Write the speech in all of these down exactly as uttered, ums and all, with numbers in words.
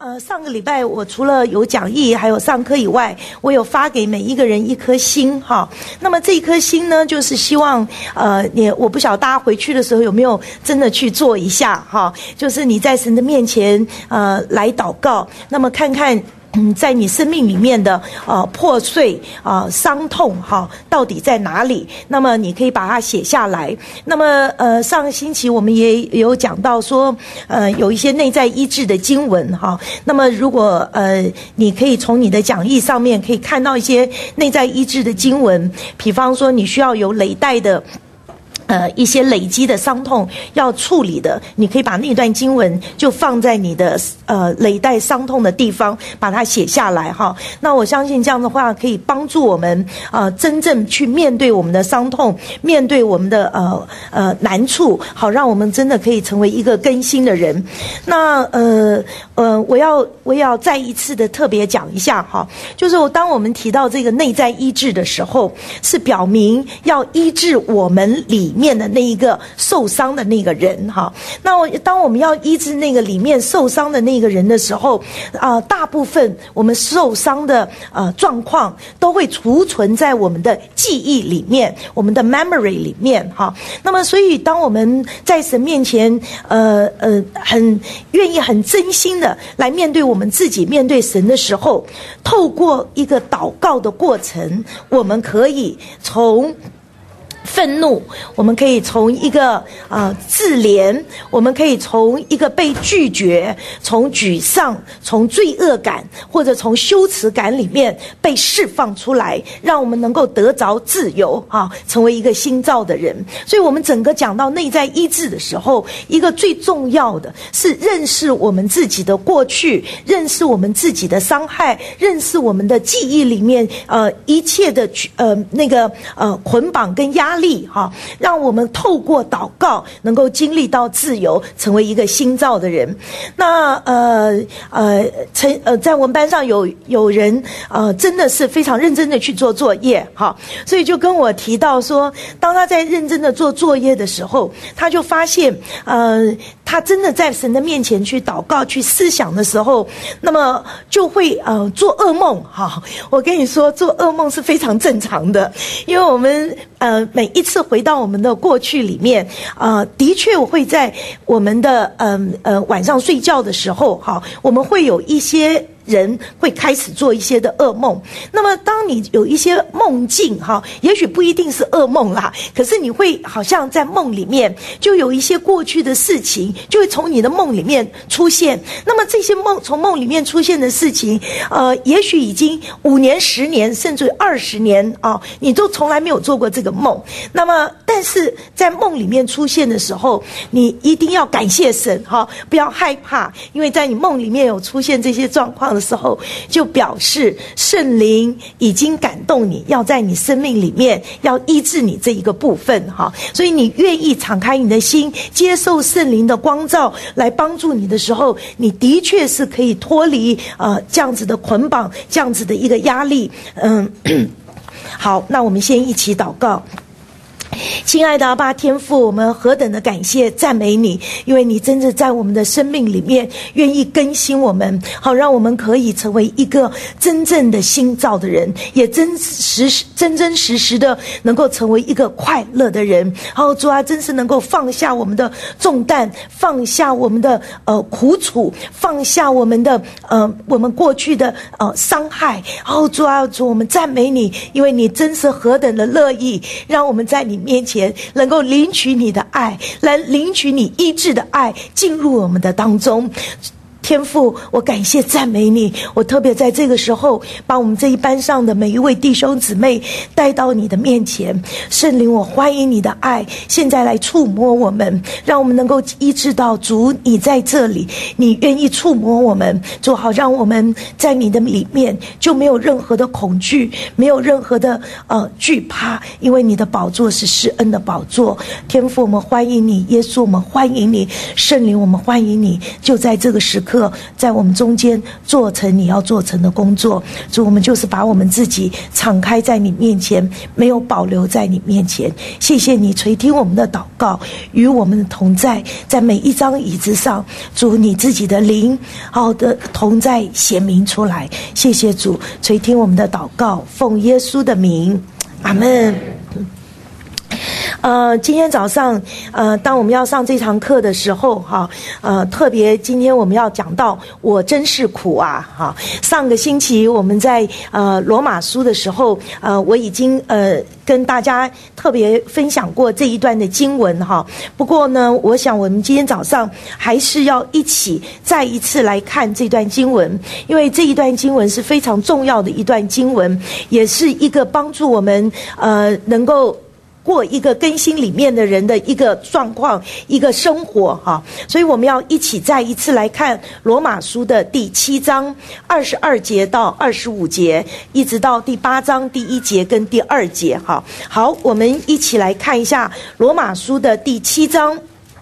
呃，上个礼拜我除了有讲义还有上课以外，我有发给每一个人一颗心哈。那么这一颗心呢，就是希望呃，你我不晓得大家回去的时候有没有真的去做一下哈，就是你在神的面前呃来祷告，那么看看。嗯，在你生命里面的呃破碎啊、呃、伤痛哈，到底在哪里？那么你可以把它写下来。那么呃，上个星期我们也有讲到说，呃，有一些内在医治的经文哈。那么如果呃，你可以从你的讲义上面可以看到一些内在医治的经文，比方说你需要有累代的。呃，一些累积的伤痛要处理的，你可以把那段经文就放在你的呃累代伤痛的地方，把它写下来哈。那我相信这样的话可以帮助我们呃真正去面对我们的伤痛，面对我们的呃呃难处，好让我们真的可以成为一个更新的人。那呃呃，我要我要再一次的特别讲一下哈，就是当我们提到这个内在医治的时候，是表明要医治我们里面面的那一个受伤的那个人哈，那当我们要医治那个里面受伤的那个人的时候，啊、呃，大部分我们受伤的呃状况都会储存在我们的记忆里面，我们的 memory 里面哈。那么，所以当我们在神面前，呃呃，很愿意、很真心的来面对我们自己、面对神的时候，透过一个祷告的过程，我们可以从愤怒，我们可以从一个啊、呃、自怜，我们可以从一个被拒绝，从沮丧，从罪恶感或者从羞耻感里面被释放出来，让我们能够得着自由啊，成为一个新造的人。所以我们整个讲到内在医治的时候，一个最重要的是认识我们自己的过去，认识我们自己的伤害，认识我们的记忆里面呃一切的呃那个呃捆绑跟压力。压力哈，让我们透过祷告能够经历到自由，成为一个新造的人。那呃呃，曾呃在我们班上有有人呃真的是非常认真的去做作业哈，所以就跟我提到说，当他在认真的做作业的时候，他就发现呃他真的在神的面前去祷告、去思想的时候，那么就会呃做噩梦哈。我跟你说，做噩梦是非常正常的，因为我们呃。每一次回到我们的过去里面，呃，的确我会在我们的嗯 呃, 呃晚上睡觉的时候，哈，我们会有一些人会开始做一些的噩梦。那么当你有一些梦境哈，也许不一定是噩梦啦，可是你会好像在梦里面就有一些过去的事情就会从你的梦里面出现。那么这些梦从梦里面出现的事情，呃，也许已经五年、十年，甚至二十年啊，你都从来没有做过这个梦。那么但是在梦里面出现的时候，你一定要感谢神哈，不要害怕，因为在你梦里面有出现这些状况的时候，就表示圣灵已经感动你，要在你生命里面要医治你这一个部分哈。所以你愿意敞开你的心，接受圣灵的光照来帮助你的时候，你的确是可以脱离呃这样子的捆绑，这样子的一个压力。嗯，好，那我们先一起祷告。亲爱的阿爸天父，我们何等的感谢赞美你，因为你真的在我们的生命里面愿意更新我们，好让我们可以成为一个真正的新造的人，也真实真真实实的能够成为一个快乐的人。好，主啊，真是能够放下我们的重担，放下我们的呃苦楚，放下我们的呃我们过去的呃伤害。好，主啊，主，我们赞美你，因为你真是何等的乐意让我们在你面前能够领取你的爱，来领取你医治的爱进入我们的当中。天父，我感谢赞美你，我特别在这个时候把我们这一班上的每一位弟兄姊妹带到你的面前。圣灵，我欢迎你的爱现在来触摸我们，让我们能够医治到主你在这里，你愿意触摸我们，主好让我们在你的里面就没有任何的恐惧，没有任何的呃惧怕，因为你的宝座是施恩的宝座。天父，我们欢迎你，耶稣我们欢迎你，圣灵我们欢迎你，就在这个时刻刻在我们中间做成你要做成的工作。主，我们就是把我们自己敞开在你面前，没有保留在你面前。谢谢你垂听我们的祷告，与我们的同在，在每一张椅子上，主你自己的灵好的同在显明出来。谢谢主垂听我们的祷告，奉耶稣的名，阿们。呃，今天早上，呃，当我们要上这堂课的时候，哈，呃，特别今天我们要讲到我真是苦啊，哈。上个星期我们在呃罗马书的时候，呃，我已经呃跟大家特别分享过这一段的经文哈。不过呢，我想我们今天早上还是要一起再一次来看这段经文，因为这一段经文是非常重要的一段经文，也是一个帮助我们呃能够过一个更新里面的人的一个状况，一个生活哈，所以我们要一起再一次来看罗马书的第七章二十二节到二十五节，一直到第八章第一节跟第二节哈。好，我们一起来看一下罗马书的第七章。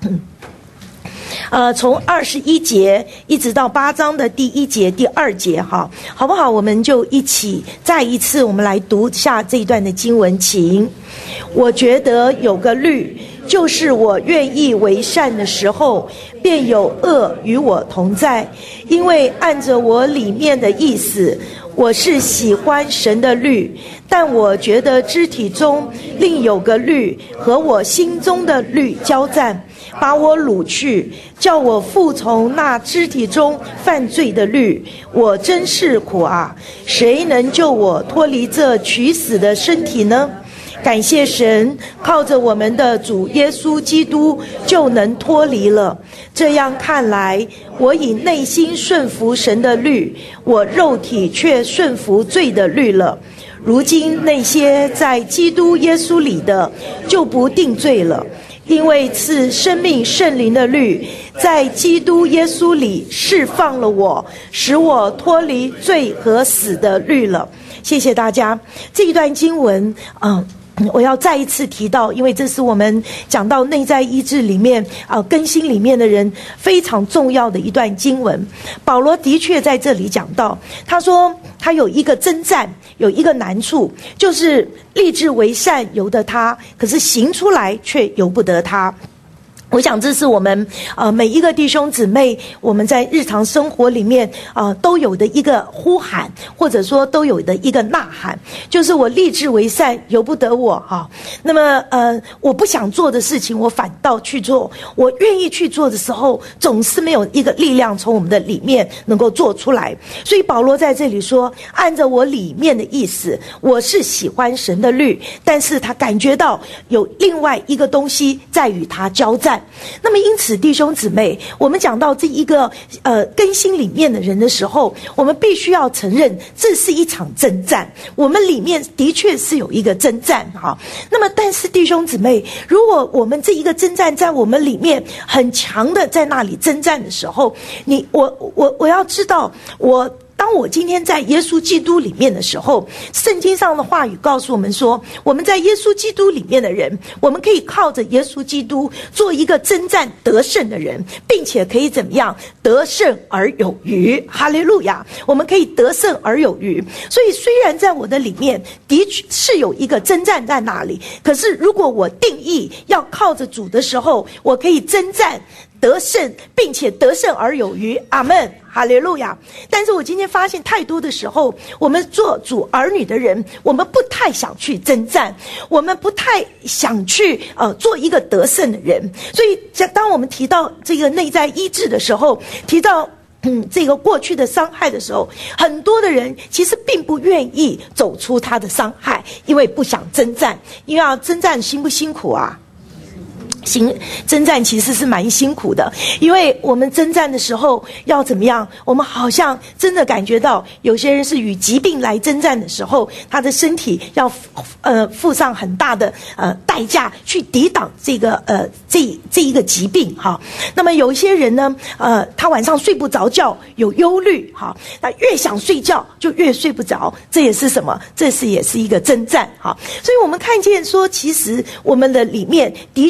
呃，从二十一节一直到八章的第一节、第二节，哈，好不好？我们就一起再一次，我们来读下这一段的经文，请。我觉得有个律，就是我愿意为善的时候，便有恶与我同在，因为按着我里面的意思，我是喜欢神的律，但我觉得肢体中另有个律和我心中的律交战，把我掳去，叫我服从那肢体中犯罪的律。我真是苦啊！谁能救我脱离这取死的身体呢？感谢神，靠着我们的主耶稣基督就能脱离了。这样看来，我以内心顺服神的律，我肉体却顺服罪的律了。如今那些在基督耶稣里的，就不定罪了，因为赐生命圣灵的律在基督耶稣里释放了我，使我脱离罪和死的律了。谢谢大家。这一段经文嗯我要再一次提到，因为这是我们讲到内在医治里面啊、呃、更新里面的人非常重要的一段经文。保罗的确在这里讲到，他说他有一个征战，有一个难处，就是立志为善由得他，可是行出来却由不得他。我想这是我们呃每一个弟兄姊妹我们在日常生活里面呃都有的一个呼喊，或者说都有的一个呐喊，就是我立志为善由不得我哈。那么呃我不想做的事情我反倒去做，我愿意去做的时候总是没有一个力量从我们的里面能够做出来。所以保罗在这里说，按照我里面的意思，我是喜欢神的律，但是他感觉到有另外一个东西在与他交战。那么因此弟兄姊妹，我们讲到这一个呃更新里面的人的时候，我们必须要承认这是一场征战，我们里面的确是有一个征战哈。那么但是弟兄姊妹，如果我们这一个征战在我们里面很强的在那里征战的时候，你我我我要知道，我当我今天在耶稣基督里面的时候，圣经上的话语告诉我们说，我们在耶稣基督里面的人，我们可以靠着耶稣基督做一个征战得胜的人，并且可以怎么样得胜而有余。哈利路亚，我们可以得胜而有余。所以虽然在我的里面的确是有一个征战在那里，可是如果我定义要靠着主的时候，我可以征战得胜，并且得胜而有余。阿们，哈利路亚。但是我今天发现太多的时候，我们做主儿女的人，我们不太想去征战，我们不太想去呃做一个得胜的人。所以当我们提到这个内在医治的时候，提到嗯，这个过去的伤害的时候，很多的人其实并不愿意走出他的伤害，因为不想征战。因为要征战辛不辛苦啊？行征战其实是蛮辛苦的，因为我们征战的时候要怎么样，我们好像真的感觉到有些人是与疾病来征战的时候，他的身体要呃付上很大的呃代价去抵挡这个呃这这一个疾病哈。那么有一些人呢，呃他晚上睡不着觉，有忧虑哈，那越想睡觉就越睡不着，这也是什么？这是也是一个征战哈。所以我们看见说，其实我们的里面的确是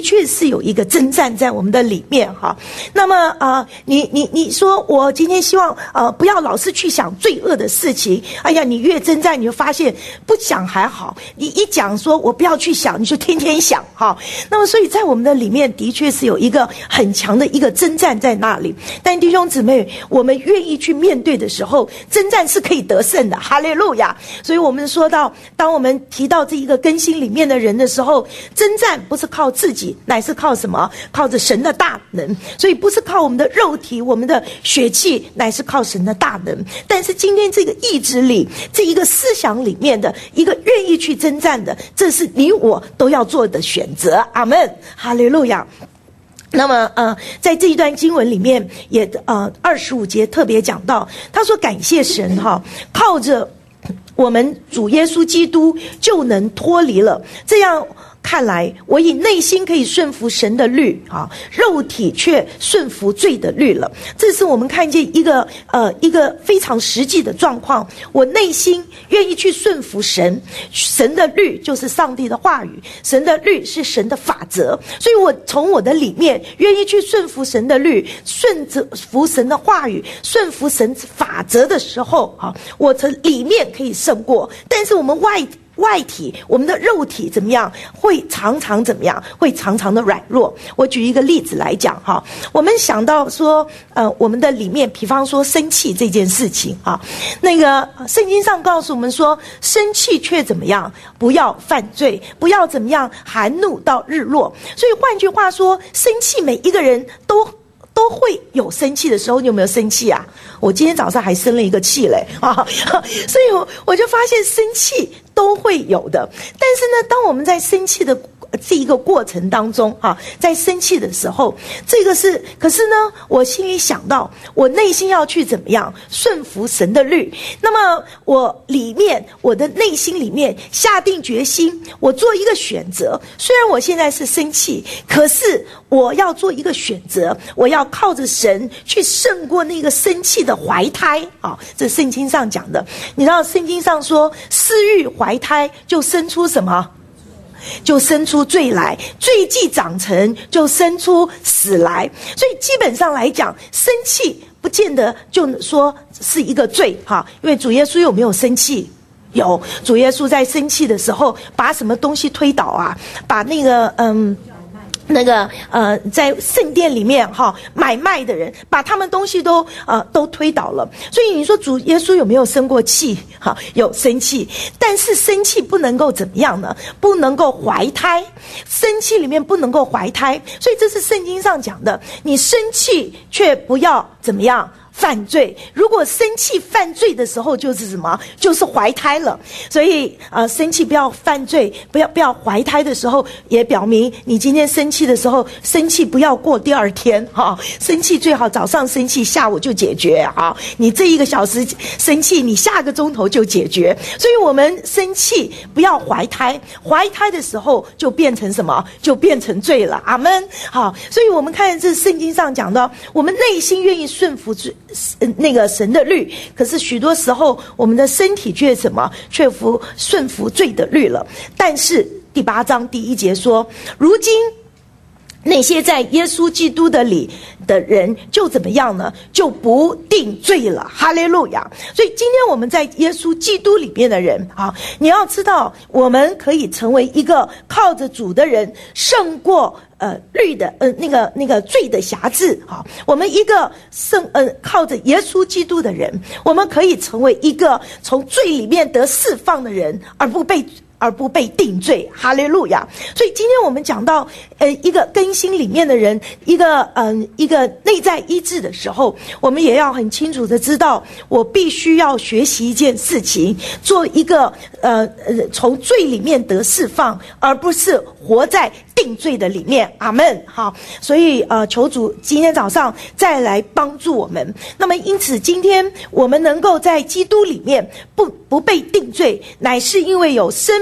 有一个征战在我们的里面哈。那么啊、呃，你你你说我今天希望呃不要老是去想罪恶的事情。哎呀，你越征战，你就发现不想还好，你一讲说我不要去想，你就天天想哈。那么所以在我们的里面的确是有一个很强的一个征战在那里。但弟兄姊妹，我们愿意去面对的时候，征战是可以得胜的，哈利路亚。所以我们说到，当我们提到这一个更新里面的人的时候，征战不是靠自己，乃是靠什么？靠着神的大能。所以不是靠我们的肉体，我们的血气，乃是靠神的大能。但是今天这个意志力，这一个思想里面的一个愿意去征战的，这是你我都要做的选择。阿们，哈利路亚。那么呃在这一段经文里面也呃二十五节特别讲到，他说感谢神哈，靠着我们主耶稣基督就能脱离了，这样看来我以内心可以顺服神的律啊，肉体却顺服罪的律了。这是我们看见一个呃一个非常实际的状况。我内心愿意去顺服神，神的律就是上帝的话语，神的律是神的法则。所以我从我的里面愿意去顺服神的律，顺服神的话语，顺服神法则的时候啊，我从里面可以胜过。但是我们外外体，我们的肉体怎么样？会常常怎么样？会常常的软弱。我举一个例子来讲哈，我们想到说，呃，我们的里面，比方说生气这件事情啊，那个圣经上告诉我们说，生气却怎么样？不要犯罪，不要怎么样？含怒到日落。所以换句话说，生气每一个人都。都会有生气的时候，你有没有生气啊？我今天早上还生了一个气嘞啊！所以我我就发现生气都会有的。但是呢，当我们在生气的这一个过程当中啊，在生气的时候，这个是，可是呢，我心里想到，我内心要去怎么样顺服神的律。那么我里面，我的内心里面下定决心，我做一个选择。虽然我现在是生气，可是我要做一个选择，我要靠着神去胜过那个生气的怀胎啊！这圣经上讲的，你知道圣经上说，私欲怀胎就生出什么？就生出罪来，罪既长成就生出死来。所以基本上来讲，生气不见得就说是一个罪哈，因为主耶稣有没有生气？有，主耶稣在生气的时候把什么东西推倒啊？把那个嗯那个呃，在圣殿里面哈买卖的人，把他们东西都呃都推倒了。所以你说主耶稣有没有生过气？哈，有生气，但是生气不能够怎么样呢？不能够怀胎，生气里面不能够怀胎。所以这是圣经上讲的，你生气却不要怎么样？犯罪。如果生气犯罪的时候，就是什么？就是怀胎了。所以呃，生气不要犯罪，不要不要怀胎的时候，也表明你今天生气的时候，生气不要过第二天哈、哦。生气最好早上生气，下午就解决啊、哦。你这一个小时生气，你下个钟头就解决。所以我们生气不要怀胎，怀胎的时候就变成什么？就变成罪了。阿们。好，所以我们看这圣经上讲到，我们内心愿意顺服罪。那个神的律，可是许多时候我们的身体却什么？却服顺服罪的律了。但是第八章第一节说，如今那些在耶稣基督的里的人就怎么样呢？就不定罪了。哈利路亚！所以今天我们在耶稣基督里面的人啊，你要知道，我们可以成为一个靠着主的人，胜过呃律的呃那个那个罪的辖制啊。我们一个胜呃靠着耶稣基督的人，我们可以成为一个从罪里面得释放的人，而不被。而不被定罪，哈利路亚！所以今天我们讲到，呃，一个更新里面的人，一个嗯、呃，一个内在医治的时候，我们也要很清楚的知道，我必须要学习一件事情，做一个呃呃从罪里面得释放，而不是活在定罪的里面。阿们。好，所以呃，求主今天早上再来帮助我们。那么因此，今天我们能够在基督里面不不被定罪，乃是因为有生命。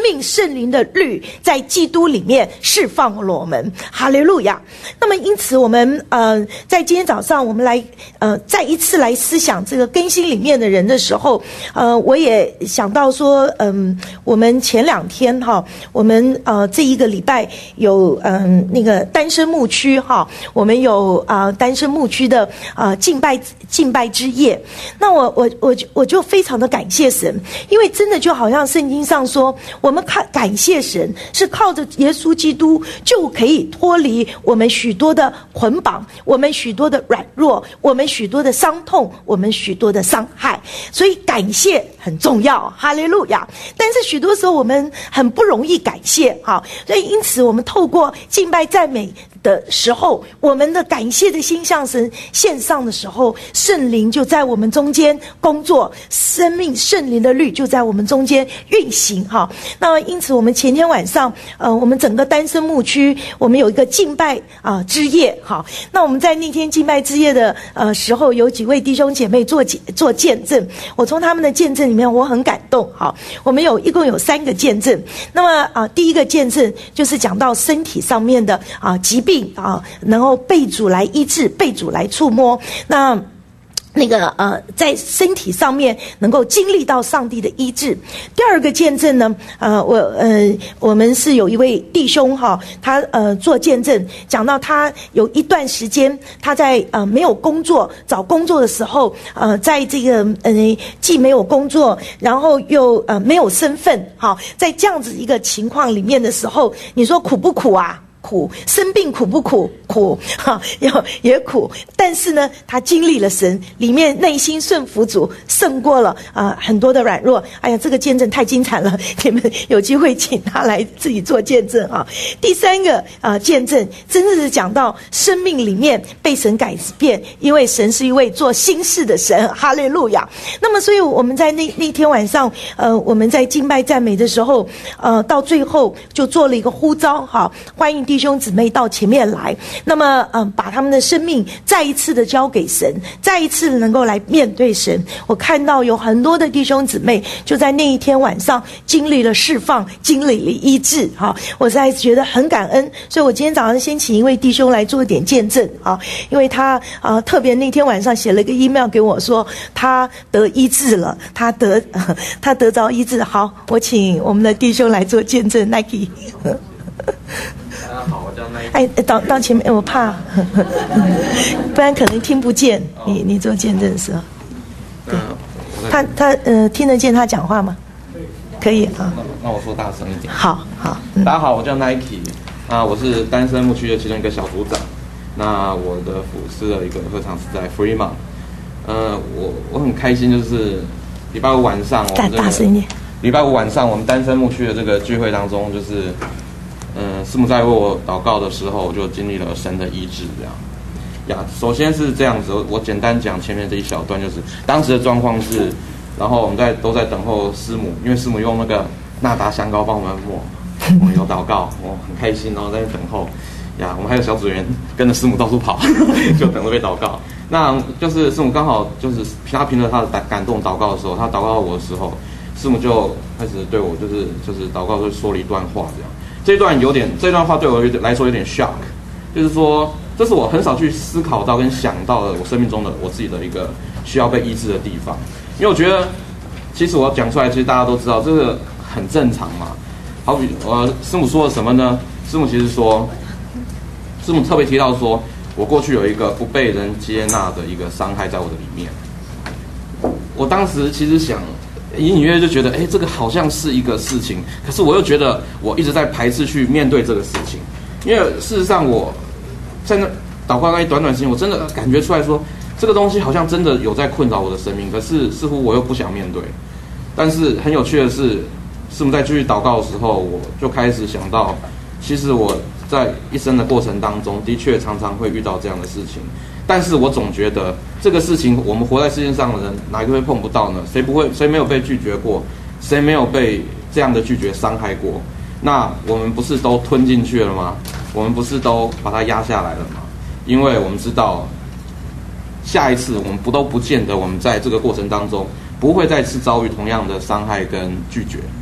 命圣灵的律在基督里面释放了我们，哈利路亚。那么因此我们呃在今天早上我们来呃再一次来思想这个更新里面的人的时候，呃我也想到说，嗯、呃，我们前两天哈，我们呃这一个礼拜有嗯、呃、那个单身牧区哈，我们有啊、呃、单身牧区的啊、呃、敬拜敬拜之夜。那我我我我就非常的感谢神，因为真的就好像圣经上说，我们看感谢神是靠着耶稣基督就可以脱离我们许多的捆绑，我们许多的软弱，我们许多的伤痛，我们许多的伤害，所以感谢很重要，哈利路亚。但是许多时候我们很不容易感谢，哈，所以因此我们透过敬拜赞美的时候，我们的感谢的心向神献上的时候，圣灵就在我们中间工作，生命圣灵的律就在我们中间运行，哈。那因此我们前天晚上呃我们整个单身牧区我们有一个敬拜啊、呃、之夜，好，那我们在那天敬拜之夜的呃时候，有几位弟兄姐妹做做见证，我从他们的见证里面我很感动，好，我们有一共有三个见证。那么啊、呃、第一个见证就是讲到身体上面的啊、呃、疾病啊，然后被主来医治，被主来触摸，那那个呃，在身体上面能够经历到上帝的医治。第二个见证呢，呃，我呃，我们是有一位弟兄哈，他呃做见证，讲到他有一段时间他在呃没有工作找工作的时候，呃，在这个呃既没有工作，然后又呃没有身份，好，在这样子一个情况里面的时候，你说苦不苦啊？苦，生病苦不苦？苦，哈，也也苦。但是呢，他经历了神，里面内心顺服主，胜过了啊、呃、很多的软弱。哎呀，这个见证太精彩了，你们有机会请他来自己做见证啊。第三个啊、呃、见证，真的是讲到生命里面被神改变，因为神是一位做新事的神，哈利路亚。那么，所以我们在那那天晚上，呃，我们在敬拜赞美的时候，呃，到最后就做了一个呼召，哈，欢迎弟兄姊妹到前面来。那么，嗯、呃，把他们的生命再一次的交给神，再一次能够来面对神。我看到有很多的弟兄姊妹就在那一天晚上经历了释放，经历了医治，哈，我实在觉得很感恩。所以我今天早上先请一位弟兄来做一点见证，啊，因为他啊、呃、特别那天晚上写了一个 email 给我说他得医治了，他得、呃、他得着医治。好，我请我们的弟兄来做见证 ，Nike。 大家好，我叫 Nike。 哎，到到前面，我怕，不然可能听不见你你做见证的时候。对，他他呃听得见他讲话吗？可以啊。 那那我说大声一点。 好好、嗯。 大家好，我叫 Nike。啊，我是单身牧区的其中一个小组长。那我的服侍的一个合唱是在 Fremont。呃，我我很开心，就是礼拜五晚上我们这个大声一点。礼拜五晚上我们单身牧区的这个聚会当中，就是。嗯，师母在为我祷告的时候，我就经历了神的医治，这样呀。首先是这样子，我简单讲前面这一小段，就是当时的状况是，然后我们在都在等候师母，因为师母用那个纳达香膏帮我们抹，我们有祷告，我很开心，然后在那等候呀。我们还有小组员跟着师母到处跑，就等着被祷告。那就是师母刚好就是他凭着他的感动祷告的时候，他祷告到我的时候，师母就开始对我就是就是祷告就说了一段话这样。这段有点，这段话对我来说有点 shock， 就是说，这是我很少去思考到跟想到的我生命中的我自己的一个需要被医治的地方。因为我觉得，其实我讲出来，其实大家都知道，这个很正常嘛。好比呃，师母说了什么呢？师母其实说，师母特别提到说，我过去有一个不被人接纳的一个伤害在我的里面。我当时其实想。隐隐约约就觉得，哎，这个好像是一个事情，可是我又觉得我一直在排斥去面对这个事情，因为事实上我在那祷告那一短短时间，我真的感觉出来说，这个东西好像真的有在困扰我的生命，可是似乎我又不想面对。但是很有趣的是，师母在继续祷告的时候，我就开始想到，其实我在一生的过程当中，的确常常会遇到这样的事情。但是我总觉得这个事情，我们活在世界上的人，哪一个会碰不到呢？谁不会？谁没有被拒绝过？谁没有被这样的拒绝伤害过？那我们不是都吞进去了吗？我们不是都把它压下来了吗？因为我们知道，下一次我们不都不见得我们在这个过程当中不会再次遭遇同样的伤害跟拒绝。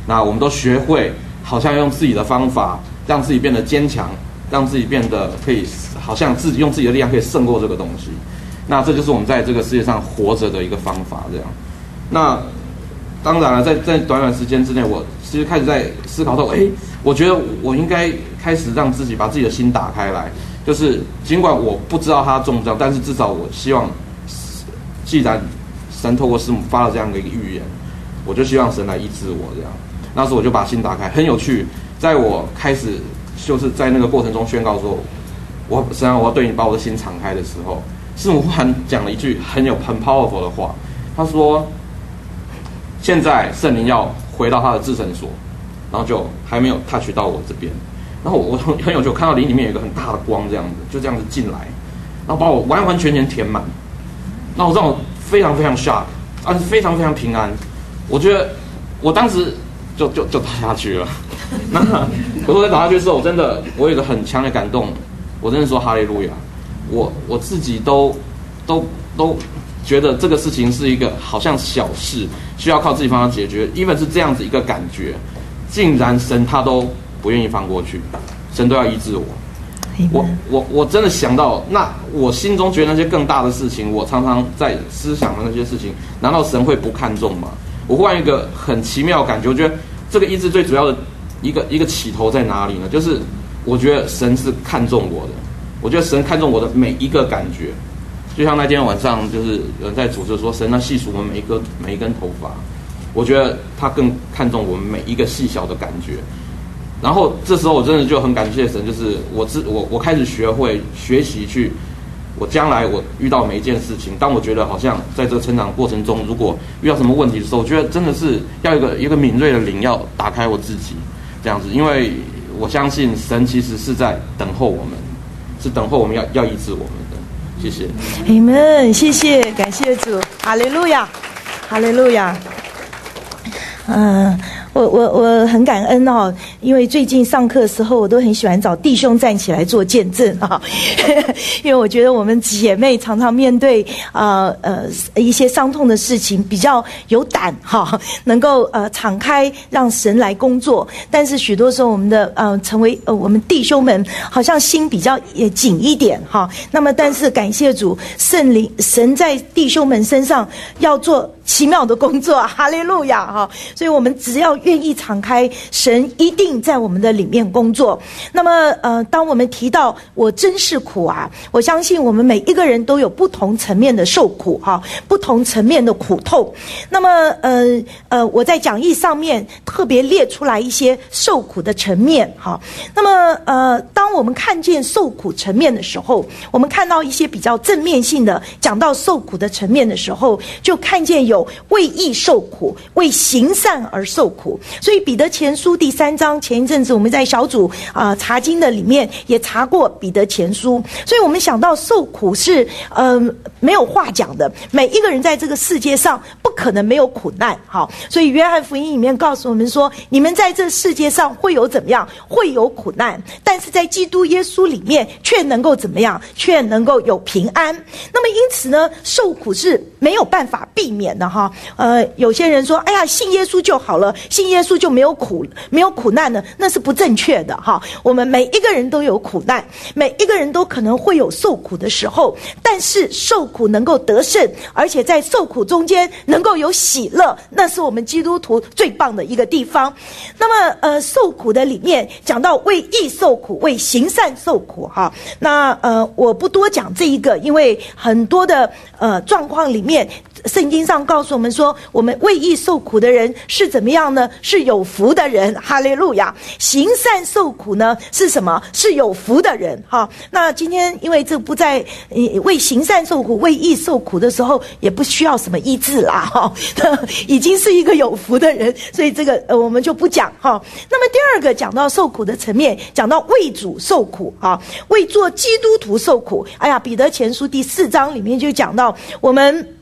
那我们都学会好像用自己的方法让自己变得坚强，让自己变得可以好像自己用自己的力量可以胜过这个东西。那这就是我们在这个世界上活着的一个方法。这样，那当然了，在在短短时间之内，我其实开始在思考说，哎，我觉得我应该开始让自己把自己的心打开来。就是尽管我不知道他中不中，但是至少我希望，既然神透过师母发了这样的一个预言，我就希望神来医治我这样。那时候我就把心打开，很有趣。在我开始就是在那个过程中宣告说，我神啊，我要对你把我的心敞开的时候，师母忽然讲了一句很有很 powerful 的话，他说，现在圣灵要回到他的至圣所，然后就还没有 touch 到我这边。然后我很很有趣，我看到灵里面有一个很大的光，这样子就这样子进来，然后把我完完全全填满。那我让我非常非常 shock， 而且非常非常平安。我觉得我当时就就就倒下去了。那我在倒下去的时候，我真的我有一个很强的感动，我真的说哈利路亚。我我自己都都都觉得这个事情是一个好像小事，需要靠自己方法解决。even 是这样子一个感觉，竟然神他都不愿意放过去，神都要医治我。我我我真的想到，那我心中觉得那些更大的事情，我常常在思想的那些事情，难道神会不看重吗？我忽然一个很奇妙的感觉，我觉得这个医治最主要的一个一个起头在哪里呢？就是我觉得神是看重我的，我觉得神看重我的每一个感觉，就像那天晚上，就是有人在主持说，神要细数我们每一个每一根头发，我觉得他更看重我们每一个细小的感觉。然后这时候我真的就很感谢神，就是我自我我开始学会学习去，我将来我遇到每一件事情，当我觉得好像在这个成长过程中，如果遇到什么问题的时候，我觉得真的是要一个一个敏锐的灵，要打开我自己这样子，因为我相信神其实是在等候我们，是等候我们要要医治我们的。谢谢。 Amen，谢谢，感谢主，哈利路亚，哈利路亚。嗯。我我我很感恩哦，因为最近上课的时候，我都很喜欢找弟兄站起来做见证啊，因为我觉得我们姐妹常常面对呃呃一些伤痛的事情，比较有胆哈，能够呃敞开让神来工作。但是许多时候我们的呃成为呃我们弟兄们好像心比较也紧一点哈。那么但是感谢主，圣灵神在弟兄们身上要做奇妙的工作，哈利路亚哈！所以我们只要愿意敞开，神一定在我们的里面工作。那么，呃，当我们提到我真是苦啊，我相信我们每一个人都有不同层面的受苦哈，不同层面的苦痛。那么，呃呃，我在讲义上面特别列出来一些受苦的层面哈。那么，呃，当我们看见受苦层面的时候，我们看到一些比较正面性的讲到受苦的层面的时候，就看见有有为义受苦，为行善而受苦。所以彼得前书第三章，前一阵子我们在小组啊、呃、查经的里面也查过彼得前书，所以我们想到受苦是呃没有话讲的，每一个人在这个世界上不可能没有苦难。好，所以约翰福音里面告诉我们说，你们在这世界上会有怎么样？会有苦难，但是在基督耶稣里面却能够怎么样？却能够有平安。那么因此呢，受苦是没有办法避免的哈。呃，有些人说，哎呀，信耶稣就好了，信耶稣就没有苦没有苦难了，那是不正确的哈。我们每一个人都有苦难，每一个人都可能会有受苦的时候，但是受苦能够得胜，而且在受苦中间能够有喜乐，那是我们基督徒最棒的一个地方。那么呃，受苦的里面讲到为义受苦，为行善受苦哈。那呃，我不多讲这一个，因为很多的呃状况里面，圣经上告诉我们说，我们为义受苦的人是怎么样呢？是有福的人，哈利路亚。行善受苦呢是什么？是有福的人哈。那今天因为这不在呃为行善受苦、为义受苦的时候，也不需要什么医治啦哈，已经是一个有福的人，所以这个呃我们就不讲哈。那么第二个讲到受苦的层面，讲到为主受苦啊，为做基督徒受苦。哎呀，彼得前书第四章里面就讲到我们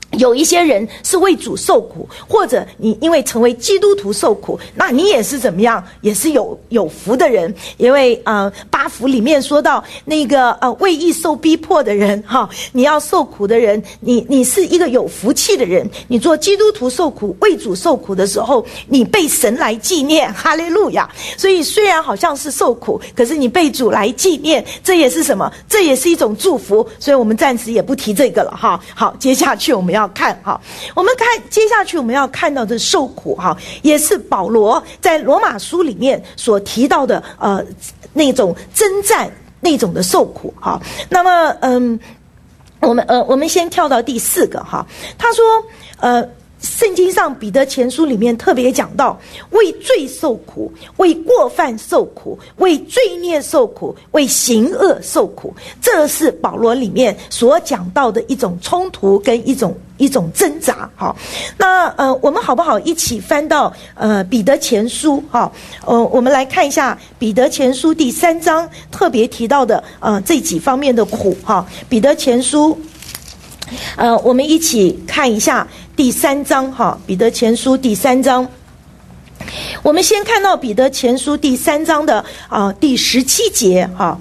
有一些人是为主受苦，或者你因为成为基督徒受苦，那你也是怎么样？也是有有福的人。因为呃八福里面说到那个呃为义受逼迫的人哈，你要受苦的人，你你是一个有福气的人。你做基督徒受苦、为主受苦的时候，你被神来纪念，哈利路亚。所以虽然好像是受苦，可是你被主来纪念，这也是什么？这也是一种祝福。所以我们暂时也不提这个了哈。好，接下去我们要看哈，我们看接下去我们要看到的受苦哈，也是保罗在罗马书里面所提到的呃那种征战那种的受苦哈。那么嗯，我们呃我们先跳到第四个哈，他说呃。圣经上彼得前书里面特别讲到，为罪受苦，为过犯受苦，为罪孽受苦，为行恶受苦，这是保罗里面所讲到的一种冲突跟一种一种挣扎。好，那呃我们好不好一起翻到呃彼得前书哈？呃我们来看一下彼得前书第三章特别提到的呃这几方面的苦哈。彼得前书呃我们一起看一下第三章哈，彼得前书第三章，我们先看到彼得前书第三章的啊、呃、第十七节哈，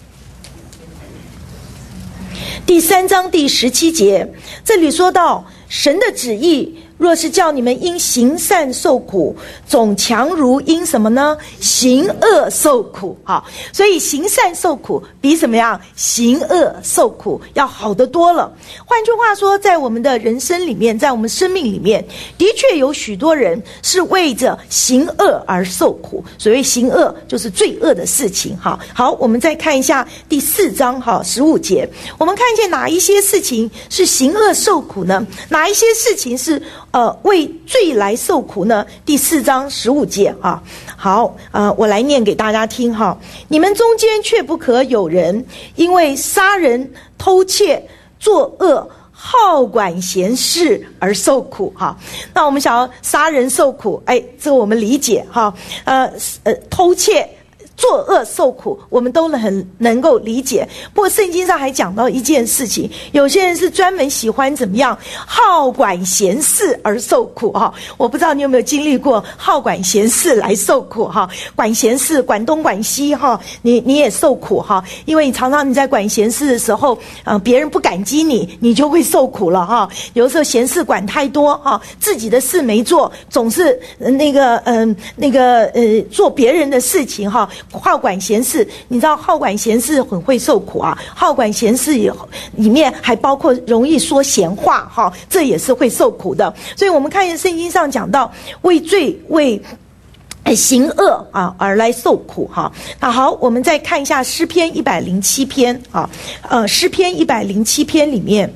第三章第十七节，这里说到神的旨意若是叫你们因行善受苦，总强如因什么呢？行恶受苦。好，所以行善受苦比什么样？行恶受苦要好得多了。换句话说，在我们的人生里面，在我们生命里面，的确有许多人是为着行恶而受苦。所谓行恶，就是罪恶的事情。好，好，我们再看一下第四章哈十五节，我们看见哪一些事情是行恶受苦呢？哪一些事情是呃，为罪来受苦呢？第四章十五节啊，好，呃，我来念给大家听哈。你们中间却不可有人因为杀人、偷窃、作恶、好管闲事而受苦哈。那我们想要杀人受苦，哎，这个我们理解哈。呃呃，偷窃、作恶受苦，我们都很能够理解。不过圣经上还讲到一件事情，有些人是专门喜欢怎么样，好管闲事而受苦哈。我不知道你有没有经历过好管闲事来受苦哈，管闲事，管东管西哈，你你也受苦哈，因为你常常你在管闲事的时候，呃，别人不感激你，你就会受苦了哈。有的时候闲事管太多哈，自己的事没做，总是那个嗯、呃、那个呃做别人的事情哈。好管闲事，你知道好管闲事很会受苦啊。好管闲事也里面还包括容易说闲话哈，这也是会受苦的。所以我们看见圣经上讲到为罪为行恶啊而来受苦哈。那好，我们再看一下诗篇一百零七篇啊，呃，诗篇一百零七篇里面，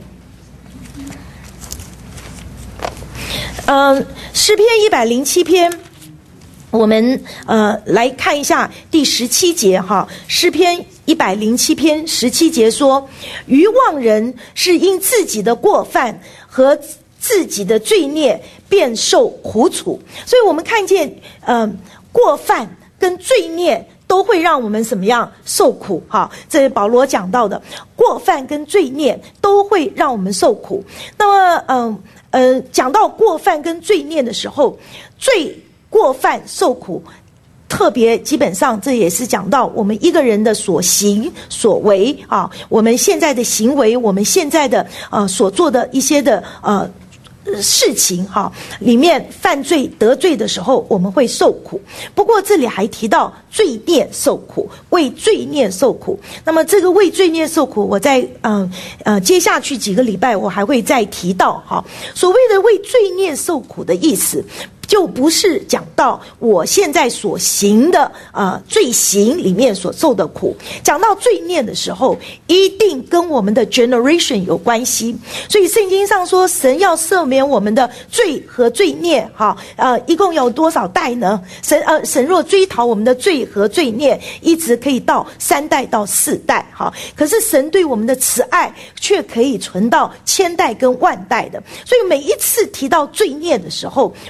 嗯、呃，诗篇一百零七篇。我们呃来看一下第十七节哈，诗篇一百零七篇十七节说，愚妄人是因自己的过犯和自己的罪孽便受苦楚。所以我们看见呃过犯跟罪孽都会让我们什么样受苦哈？这是保罗讲到的，过犯跟罪孽都会让我们受苦。那么嗯 呃, 呃讲到过犯跟罪孽的时候，罪过犯受苦，特别基本上这也是讲到我们一个人的所行所为啊，我们现在的行为，我们现在的呃所做的一些的呃事情哈，里面犯罪得罪的时候，我们会受苦。不过这里还提到罪孽受苦，为罪孽受苦。那么这个为罪孽受苦，我在嗯 呃, 呃接下去几个礼拜我还会再提到哈。所谓的为罪孽受苦的意思，就不是讲到我现在所行的呃罪行里面所受的苦，讲到罪孽的时候，一定跟我们的 generation 有关系。所以圣经上说，神要赦免我们的罪和罪孽，哈，呃，一共有多少代呢？神呃，神若追讨我们的罪和罪孽，一直可以到三代到四代，哈。可是神对我们的慈爱却可以存到千代跟万代的。所以每一次提到罪孽的时候，我们就看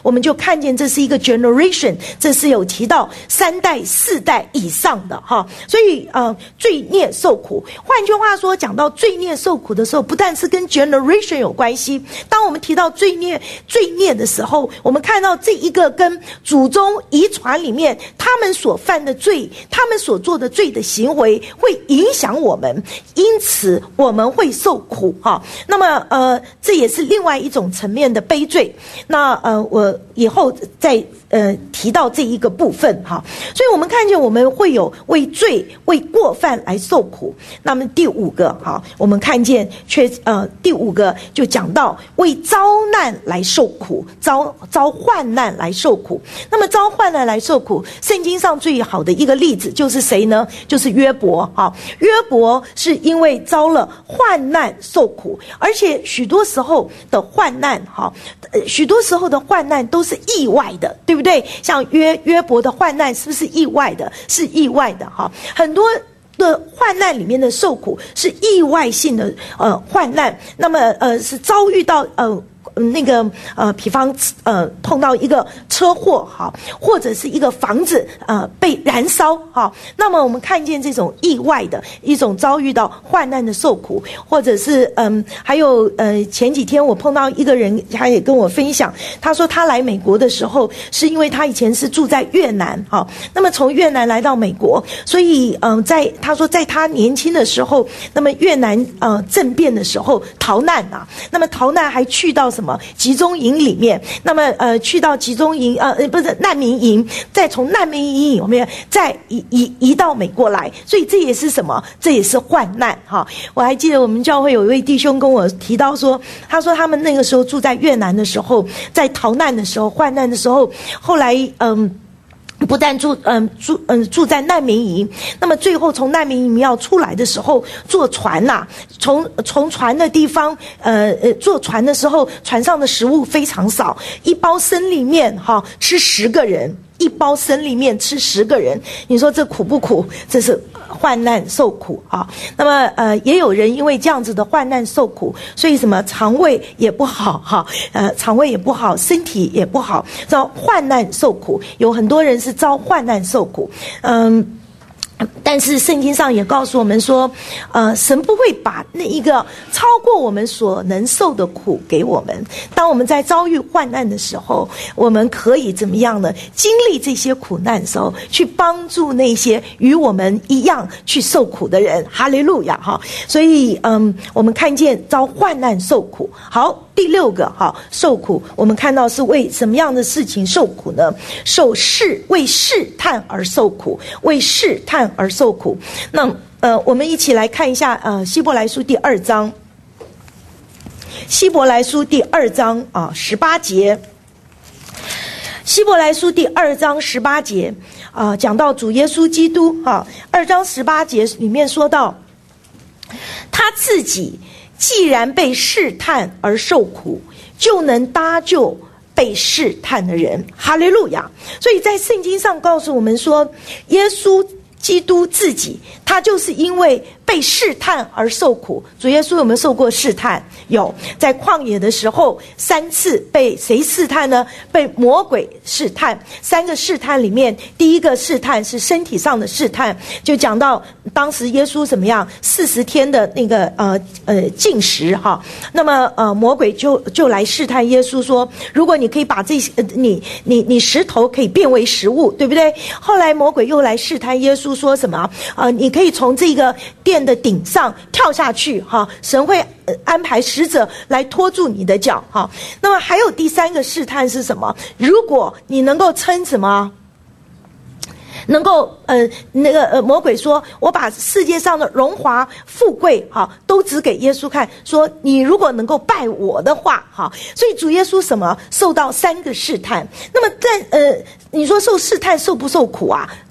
看见这是一个 generation， 这是有提到三代四代以上的哈，所以呃罪孽受苦，换句话说，讲到罪孽受苦的时候，不但是跟 generation 有关系，当我们提到罪孽罪孽的时候，我们看到这一个跟祖宗遗传里面他们所犯的罪，他们所做的罪的行为会影响我们，因此我们会受苦哈。那么呃这也是另外一种层面的悲罪，那呃我以后再呃提到这一个部分哈。所以我们看见我们会有为罪为过犯来受苦。那么第五个哈，我们看见却呃第五个就讲到为遭难来受苦，遭遭患难来受苦。那么遭患难来受苦，圣经上最好的一个例子就是谁呢？就是约伯哈。约伯是因为遭了患难受苦，而且许多时候的患难哈，呃许多时候的患难都是意外的，对不对？像约约伯的患难是不是意外的？是意外的哈。很多的患难里面的受苦是意外性的呃患难，那么呃是遭遇到呃那个呃比方呃碰到一个车祸哈，或者是一个房子呃被燃烧哈，那么我们看见这种意外的一种遭遇到患难的受苦，或者是嗯还有呃前几天我碰到一个人，他也跟我分享，他说他来美国的时候是因为他以前是住在越南哈，那么从越南来到美国，所以嗯、呃、在他说在他年轻的时候，那么越南呃政变的时候逃难啊，那么逃难还去到什么集中营里面，那么呃去到集中营呃不是难民营，再从难民营有没有再移移移到美国来，所以这也是什么？这也是患难哈。我还记得我们教会有一位弟兄跟我提到说，他说他们那个时候住在越南的时候，在逃难的时候患难的时候，后来嗯。不但住嗯住嗯住在难民营，那么最后从难民营要出来的时候，坐船呐、啊，从从船的地方呃呃坐船的时候，船上的食物非常少，一包生力面哈吃十个人。一包生力面吃十个人，你说这苦不苦？这是患难受苦啊。那么呃，也有人因为这样子的患难受苦，所以什么肠胃也不好哈，呃，肠胃也不好，身体也不好，遭患难受苦。有很多人是遭患难受苦，嗯。但是圣经上也告诉我们说，呃，神不会把那一个超过我们所能受的苦给我们。当我们在遭遇患难的时候，我们可以怎么样呢？经历这些苦难的时候，去帮助那些与我们一样去受苦的人。哈利路亚哈！所以，嗯，我们看见遭患难受苦。好。第六个哈，受苦，我们看到是为什么样的事情受苦呢？受试，为试探而受苦，为试探而受苦。那呃，我们一起来看一下呃，希伯来书第二章，希伯来书第二章啊，十八节。希伯来书第二章十八节啊，讲到主耶稣基督哈，二章十八节里面说到，他自己。既然被试探而受苦，就能搭救被试探的人。哈利路亚！所以在圣经上告诉我们说，耶稣基督自己，他就是因为被试探而受苦。主耶稣有没有受过试探？有，在旷野的时候三次被谁试探呢？被魔鬼试探。三个试探里面，第一个试探是身体上的试探，就讲到当时耶稣怎么样四十天的那个呃呃禁食哈。那么呃魔鬼就就来试探耶稣说，如果你可以把这些、呃、你你你石头可以变为食物，对不对？后来魔鬼又来试探耶稣说什么？呃你可以从这个殿的顶上跳下去哈，神会安排使者来拖住你的脚哈。那么还有第三个试探是什么？如果你能够撑什么？能够呃那个呃魔鬼说，我把世界上的荣华富贵哈都指给耶稣看，说你如果能够拜我的话哈，所以主耶稣什么受到三个试探。那么在呃你说受试探受不受苦啊？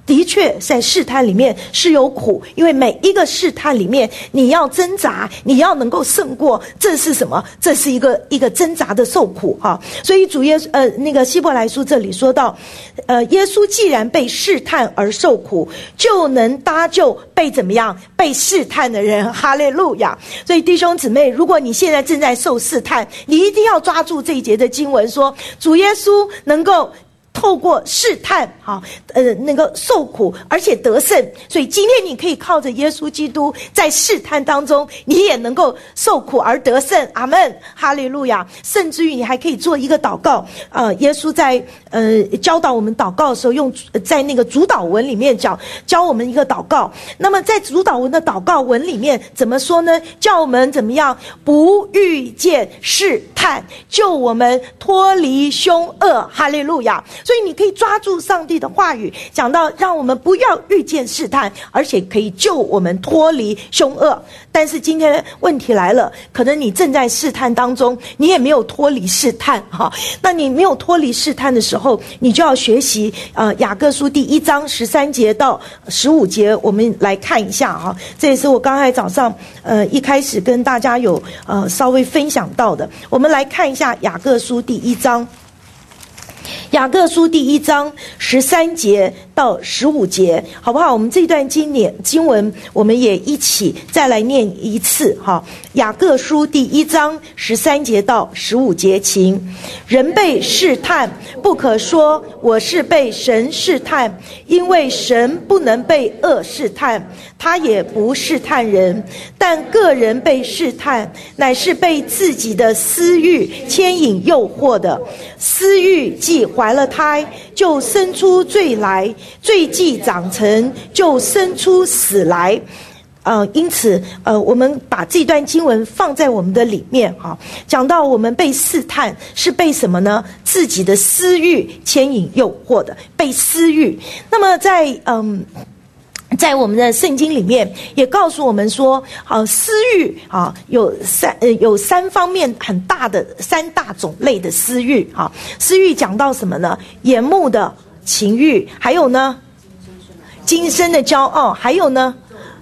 的确在试探里面是有苦，因为每一个试探里面你要挣扎，你要能够胜过，这是什么？这是一个一个挣扎的受苦哈。所以主耶稣呃那个希伯来书这里说到，呃耶稣既然被试探而受苦，就能搭救被怎么样被试探的人。哈利路亚！所以弟兄姊妹，如果你现在正在受试探，你一定要抓住这一节的经文说，主耶稣能够透过试探，好，呃，那个受苦，而且得胜。所以今天你可以靠着耶稣基督，在试探当中，你也能够受苦而得胜。阿们，哈利路亚！甚至于你还可以做一个祷告。呃，耶稣在呃教导我们祷告的时候，用在那个主导文里面教教我们一个祷告。那么在主导文的祷告文里面怎么说呢？叫我们怎么样不遇见试探，救我们脱离凶恶。哈利路亚！所以你可以抓住上帝的话语，讲到让我们不要遇见试探，而且可以救我们脱离凶恶。但是今天问题来了，可能你正在试探当中，你也没有脱离试探哈。那你没有脱离试探的时候，你就要学习呃雅各书第一章十三节到十五节，我们来看一下哈。这也是我刚才早上呃一开始跟大家有呃稍微分享到的。我们来看一下雅各书第一章。雅各书第一章十三节到十五节，好不好？我们这段经典经文，我们也一起再来念一次哈。雅各书第一章十三节到十五节，请人被试探，不可说我是被神试探，因为神不能被恶试探，他也不试探人。但个人被试探，乃是被自己的私欲牵引诱惑的。私欲既怀了胎，就生出罪来；罪既长成，就生出死来。呃，因此，呃，我们把这段经文放在我们的里面哈，讲到我们被试探是被什么呢？自己的私欲牵引诱惑的，被私欲。那么在嗯。在我们的圣经里面也告诉我们说，啊，私欲啊有三呃有三方面很大的三大种类的私欲啊。私欲讲到什么呢？眼目的情欲，还有呢，今生的骄傲，还有呢，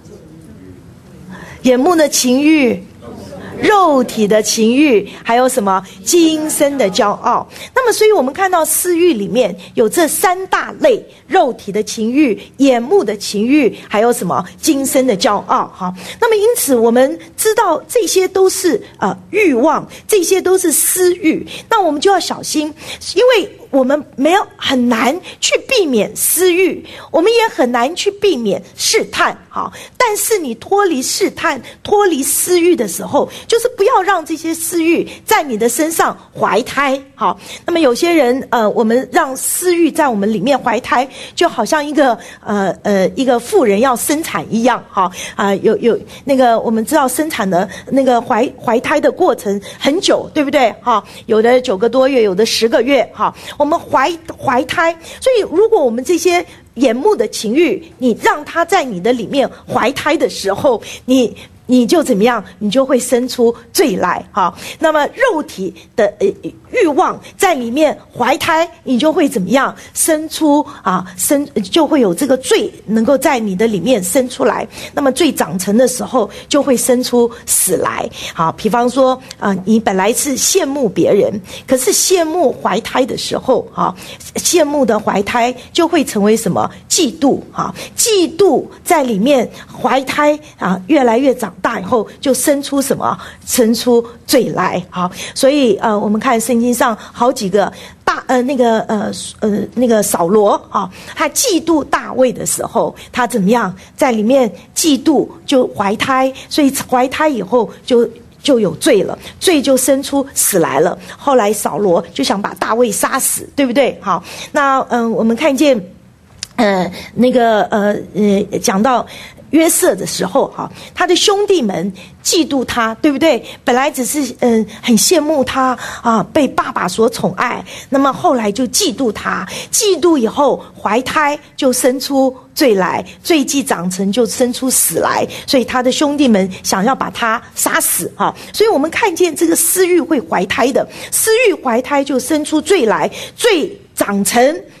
眼目的情欲。肉体的情欲，还有什么今生的骄傲。那么所以我们看到私欲里面有这三大类：肉体的情欲、眼目的情欲，还有什么今生的骄傲。哈，那么因此我们知道这些都是呃欲望，这些都是私欲，那我们就要小心，因为我们没有很难去避免私欲，我们也很难去避免试探。好，但是你脱离试探、脱离私欲的时候，就是不要让这些私欲在你的身上怀胎。好，那么有些人呃，我们让私欲在我们里面怀胎，就好像一个呃呃一个妇人要生产一样。好啊、呃，有有那个我们知道生产的那个怀怀胎的过程很久，对不对？哈，有的九个多月，有的十个月。哈，我们怀怀胎，所以如果我们这些眼目的情欲，你让它在你的里面怀胎的时候，你你就怎么样？你就会生出罪来。哈，那么肉体的呃欲望在里面怀胎，你就会怎么样？生出啊生就会有这个罪能够在你的里面生出来。那么罪长成的时候，就会生出死来。好，比方说啊、呃，你本来是羡慕别人，可是羡慕怀胎的时候，啊，羡慕的怀胎就会成为什么？嫉妒。啊，嫉妒在里面怀胎啊，越来越长大以后，就生出什么？生出罪来。好，所以呃，我们看圣经上好几个大呃那个呃呃那个扫罗啊，他嫉妒大卫的时候，他怎么样？在里面嫉妒就怀胎，所以怀胎以后就。就有罪了，罪就生出死来了。后来扫罗就想把大卫杀死，对不对？好，那嗯、呃，我们看见，呃，那个呃呃，讲到约瑟的时候，哈，他的兄弟们嫉妒他，对不对？本来只是嗯很羡慕他啊，被爸爸所宠爱，那么后来就嫉妒他，嫉妒以后怀胎就生出罪来，罪既长成就生出死来，所以他的兄弟们想要把他杀死啊。所以我们看见这个私欲会怀胎的，私欲怀胎就生出罪来，罪长成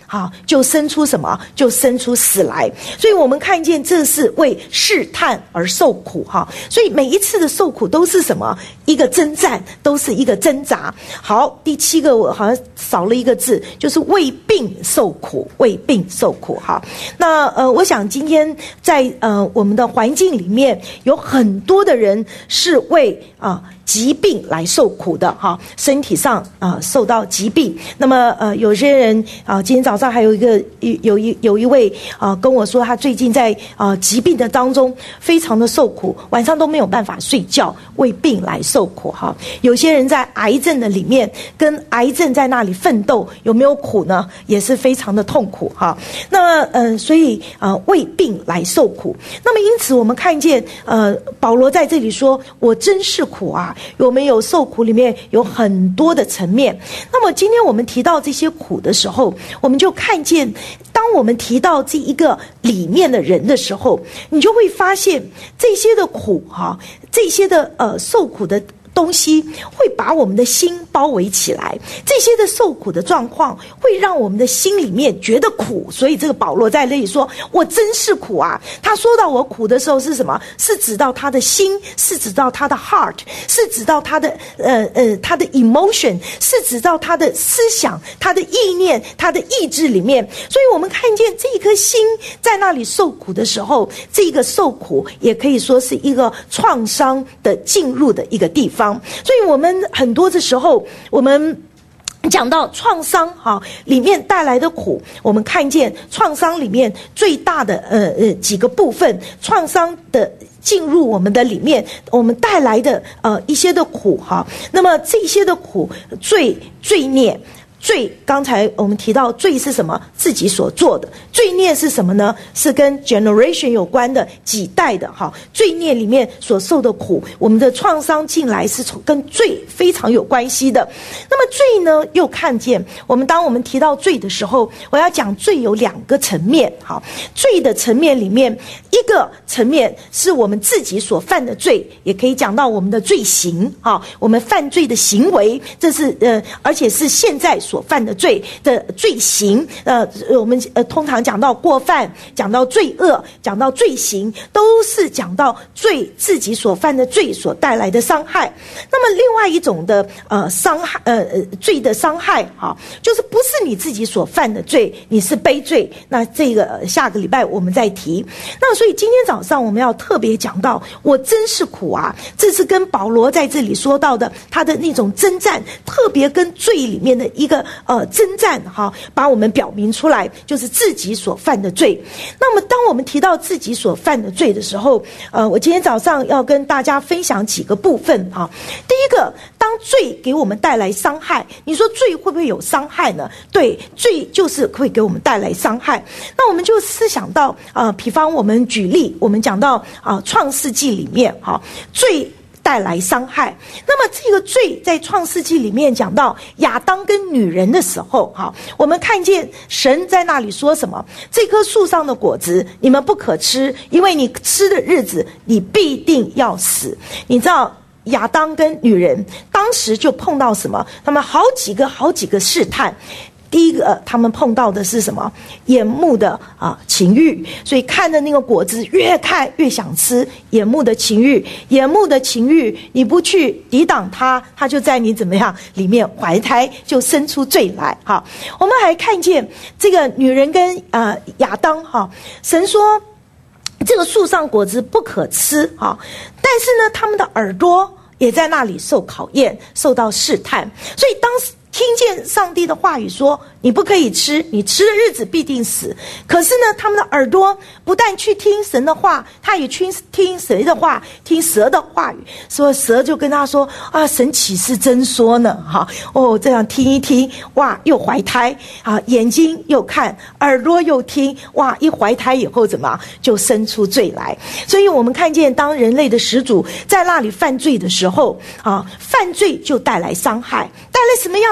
好，就生出什么？就生出死来。所以我们看见这是为试探而受苦哈。所以每一次的受苦都是什么？一个征战，都是一个挣扎。好，第七个我好像少了一个字，就是为病受苦，为病受苦哈。那呃，我想今天在呃我们的环境里面，有很多的人是为啊。呃疾病来受苦的哈，身体上啊、呃、受到疾病。那么呃有些人啊、呃，今天早上还有一个有一有一位啊、呃、跟我说，他最近在啊、呃、疾病的当中非常的受苦，晚上都没有办法睡觉，为病来受苦哈。有些人在癌症的里面跟癌症在那里奋斗，有没有苦呢？也是非常的痛苦哈。那嗯、呃，所以啊、呃、为病来受苦。那么因此我们看见呃保罗在这里说，我真是苦啊。我们有受苦里面有很多的层面。那么今天我们提到这些苦的时候，我们就看见当我们提到这一个里面的人的时候，你就会发现这些的苦哈，这些的呃受苦的东西会把我们的心包围起来，这些的受苦的状况会让我们的心里面觉得苦。所以这个保罗在那里说，我真是苦啊。他说到我苦的时候是什么？是指到他的心，是指到他的 heart， 是指到他的呃呃他的 emotion， 是指到他的思想，他的意念，他的意志里面。所以我们看见这一颗心在那里受苦的时候，这个受苦也可以说是一个创伤的进入的一个地方。所以我们很多的时候，我们讲到创伤哈里面带来的苦，我们看见创伤里面最大的呃呃几个部分，创伤的进入我们的里面，我们带来的呃一些的苦哈。那么这些的苦，罪罪孽。罪，刚才我们提到罪是什么？自己所做的。罪孽是什么呢？是跟 generation 有关的，几代的哈。罪孽里面所受的苦，我们的创伤进来是从跟罪非常有关系的。那么罪呢，又看见我们当我们提到罪的时候，我要讲罪有两个层面哈。罪的层面里面，一个层面是我们自己所犯的罪，也可以讲到我们的罪行哈，我们犯罪的行为，这是呃，而且是现在所犯的罪的罪行，呃，我们呃通常讲到过犯，讲到罪恶，讲到罪行，都是讲到罪自己所犯的罪所带来的伤害。那么另外一种的呃伤害，呃呃罪的伤害哈，就是不是你自己所犯的罪，你是背罪。那这个下个礼拜我们再提。那所以今天早上我们要特别讲到，我真是苦啊！这是跟保罗在这里说到的他的那种征战，特别跟罪里面的一个。呃，征战哈，把我们表明出来，就是自己所犯的罪。那么，当我们提到自己所犯的罪的时候，呃，我今天早上要跟大家分享几个部分哈。第一个，当罪给我们带来伤害，你说罪会不会有伤害呢？对，罪就是会给我们带来伤害。那我们就思想到啊、呃，比方我们举例，我们讲到啊，呃《创世纪》里面哈，罪。带来伤害。那么这个罪在创世纪里面讲到亚当跟女人的时候，哈，我们看见神在那里说什么？这棵树上的果子你们不可吃，因为你吃的日子你必定要死。你知道亚当跟女人当时就碰到什么？他们好几个好几个试探。第一个，他们碰到的是什么？眼目的啊情欲，所以看的那个果子越看越想吃。眼目的情欲，眼目的情欲，你不去抵挡它，它就在你怎么样里面怀胎，就生出罪来。哈，我们还看见这个女人跟呃亚当哈，神说这个树上果子不可吃哈，但是呢，他们的耳朵也在那里受考验，受到试探，所以当时。听见上帝的话语说你不可以吃，你吃的日子必定死。可是呢，他们的耳朵不但去听神的话，他也去听谁的话？听蛇的话语。所以蛇就跟他说啊，神岂是真说呢？哈，哦，这样听一听，哇，又怀胎啊，眼睛又看，耳朵又听，哇，一怀胎以后怎么就生出罪来？所以我们看见，当人类的始祖在那里犯罪的时候啊，犯罪就带来伤害，带来什么样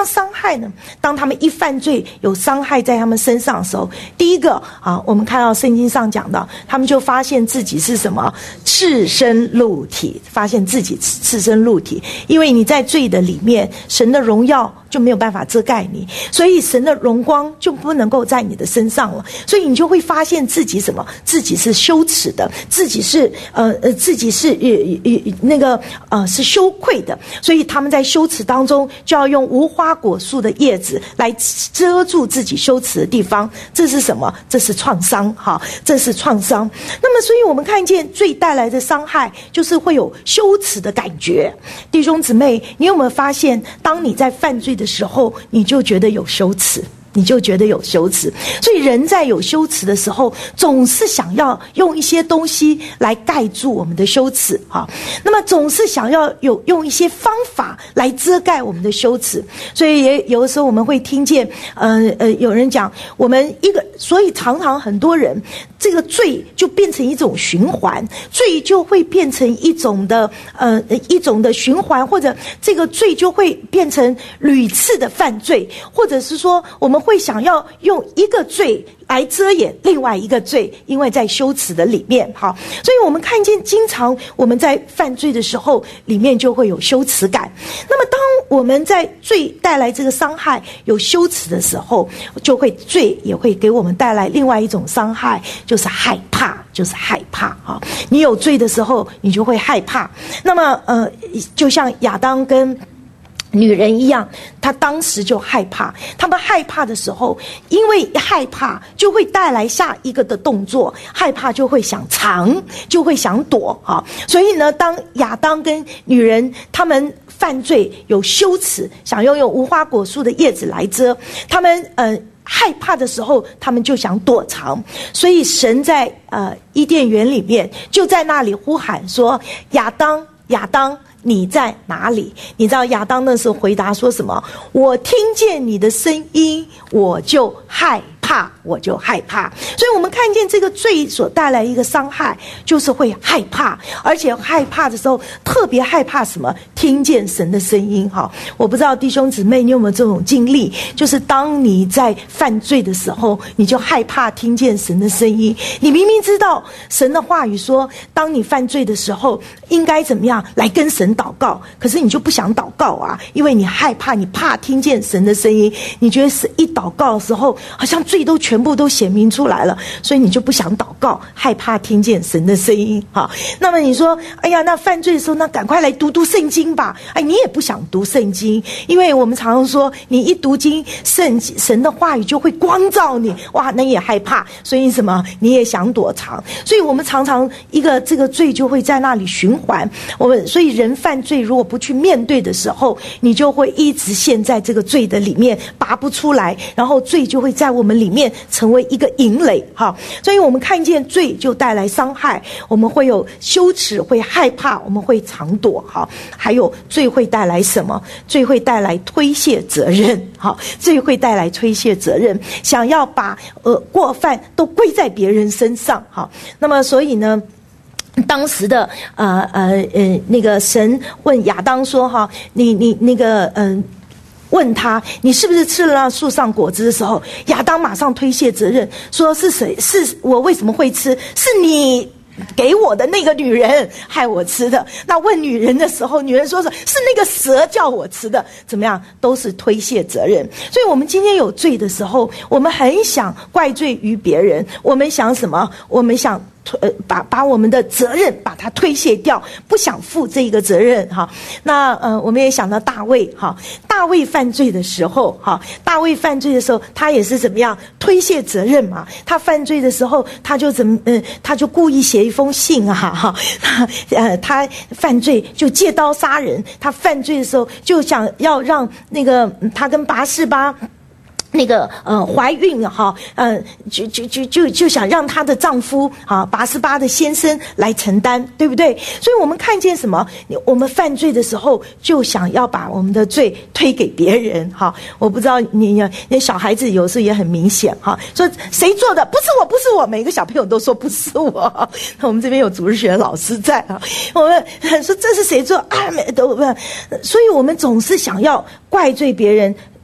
伤害呢？当他们一犯罪有伤害在他们身上的时候，第一个啊，我们看到圣经上讲到，他们就发现自己是什么？赤身露体，发现自己赤身露体，因为你在罪的里面，神的荣耀就没有办法遮盖你，所以神的荣光就不能够在你的身上了，所以你就会发现自己什么？自己是羞耻的，自己是呃呃自己是呃呃那个呃是羞愧的，所以他们在羞耻当中就要用无花果树的叶子来遮住自己羞耻的地方。这是什么？这是创伤，哈，这是创伤。那么，所以我们看见罪带来的伤害，就是会有羞耻的感觉。弟兄姊妹，你有没有发现，当你在犯罪的时候，你就觉得有羞耻？你就觉得有羞耻，所以人在有羞耻的时候，总是想要用一些东西来盖住我们的羞耻，哈。那么总是想要有用一些方法来遮盖我们的羞耻，所以也有的时候我们会听见，呃呃，有人讲我们一个，所以常常很多人这个罪就变成一种循环，罪就会变成一种的呃一种的循环，或者这个罪就会变成屡次的犯罪，或者是说我们会想要用一个罪来遮掩另外一个罪，因为在羞耻的里面，好，所以我们看见经常我们在犯罪的时候，里面就会有羞耻感。那么当我们在罪带来这个伤害有羞耻的时候，就会罪也会给我们带来另外一种伤害，就是害怕，就是害怕啊！你有罪的时候，你就会害怕。那么呃，就像亚当跟女人一样，她当时就害怕。他们害怕的时候，因为害怕就会带来下一个的动作，害怕就会想藏，就会想躲啊。所以呢，当亚当跟女人他们犯罪有羞耻，想要用无花果树的叶子来遮，他们呃害怕的时候，他们就想躲藏。所以神在呃伊甸园里面就在那里呼喊说：亚当，亚当，你在哪里？你知道亚当那时候回答说什么？我听见你的声音，我就害怕，我就害怕。所以我们看见这个罪所带来一个伤害，就是会害怕，而且害怕的时候特别害怕什么？听见神的声音。哈，我不知道弟兄姊妹你有没有这种经历，就是当你在犯罪的时候，你就害怕听见神的声音。你明明知道神的话语说，当你犯罪的时候应该怎么样来跟神祷告，可是你就不想祷告啊，因为你害怕，你怕听见神的声音，你觉得是一祷告的时候好像罪都全部都显明出来了，所以你就不想祷告，害怕听见神的声音。好，那么你说哎呀，那犯罪的时候那赶快来读读圣经吧。哎，你也不想读圣经，因为我们常常说你一读经，圣神的话语就会光照你，哇，那也害怕，所以什么你也想躲藏，所以我们常常一个这个罪就会在那里循环。我们所以人犯罪如果不去面对的时候，你就会一直陷在这个罪的里面拔不出来，然后罪就会在我们里面成为一个营垒。好，所以我们看见罪就带来伤害，我们会有羞耻，会害怕，我们会藏躲。好，还有罪会带来什么？罪会带来推卸责任。好，罪会带来推卸责任，想要把呃过犯都归在别人身上。好，那么所以呢，当时的呃呃呃那个神问亚当说：哈，你你那个嗯。呃问他你是不是吃了那树上果子的时候，亚当马上推卸责任，说是谁？是我为什么会吃？是你给我的那个女人害我吃的。那问女人的时候，女人说是是那个蛇叫我吃的，怎么样？都是推卸责任。所以我们今天有罪的时候，我们很想怪罪于别人，我们想什么？我们想呃，把把我们的责任把它推卸掉，不想负这一个责任哈。那呃，我们也想到大卫哈，大卫犯罪的时候哈，大卫犯罪的时候，他也是怎么样推卸责任嘛？他犯罪的时候，他就怎么嗯、呃，他就故意写一封信啊哈，呃，他犯罪就借刀杀人，他犯罪的时候就想要让那个他跟拔示巴。那个呃怀孕哈，呃就就就就就想让她的丈夫啊拔示巴的先生来承担，对不对？所以我们看见什么？我们犯罪的时候就想要把我们的罪推给别人哈。我不知道你你小孩子有时候也很明显哈，说谁做的？不是我，不是我，每个小朋友都说不是我。我们这边有主日学老师在啊，我们说这是谁做啊？都不，所以我们总是想要怪罪别人。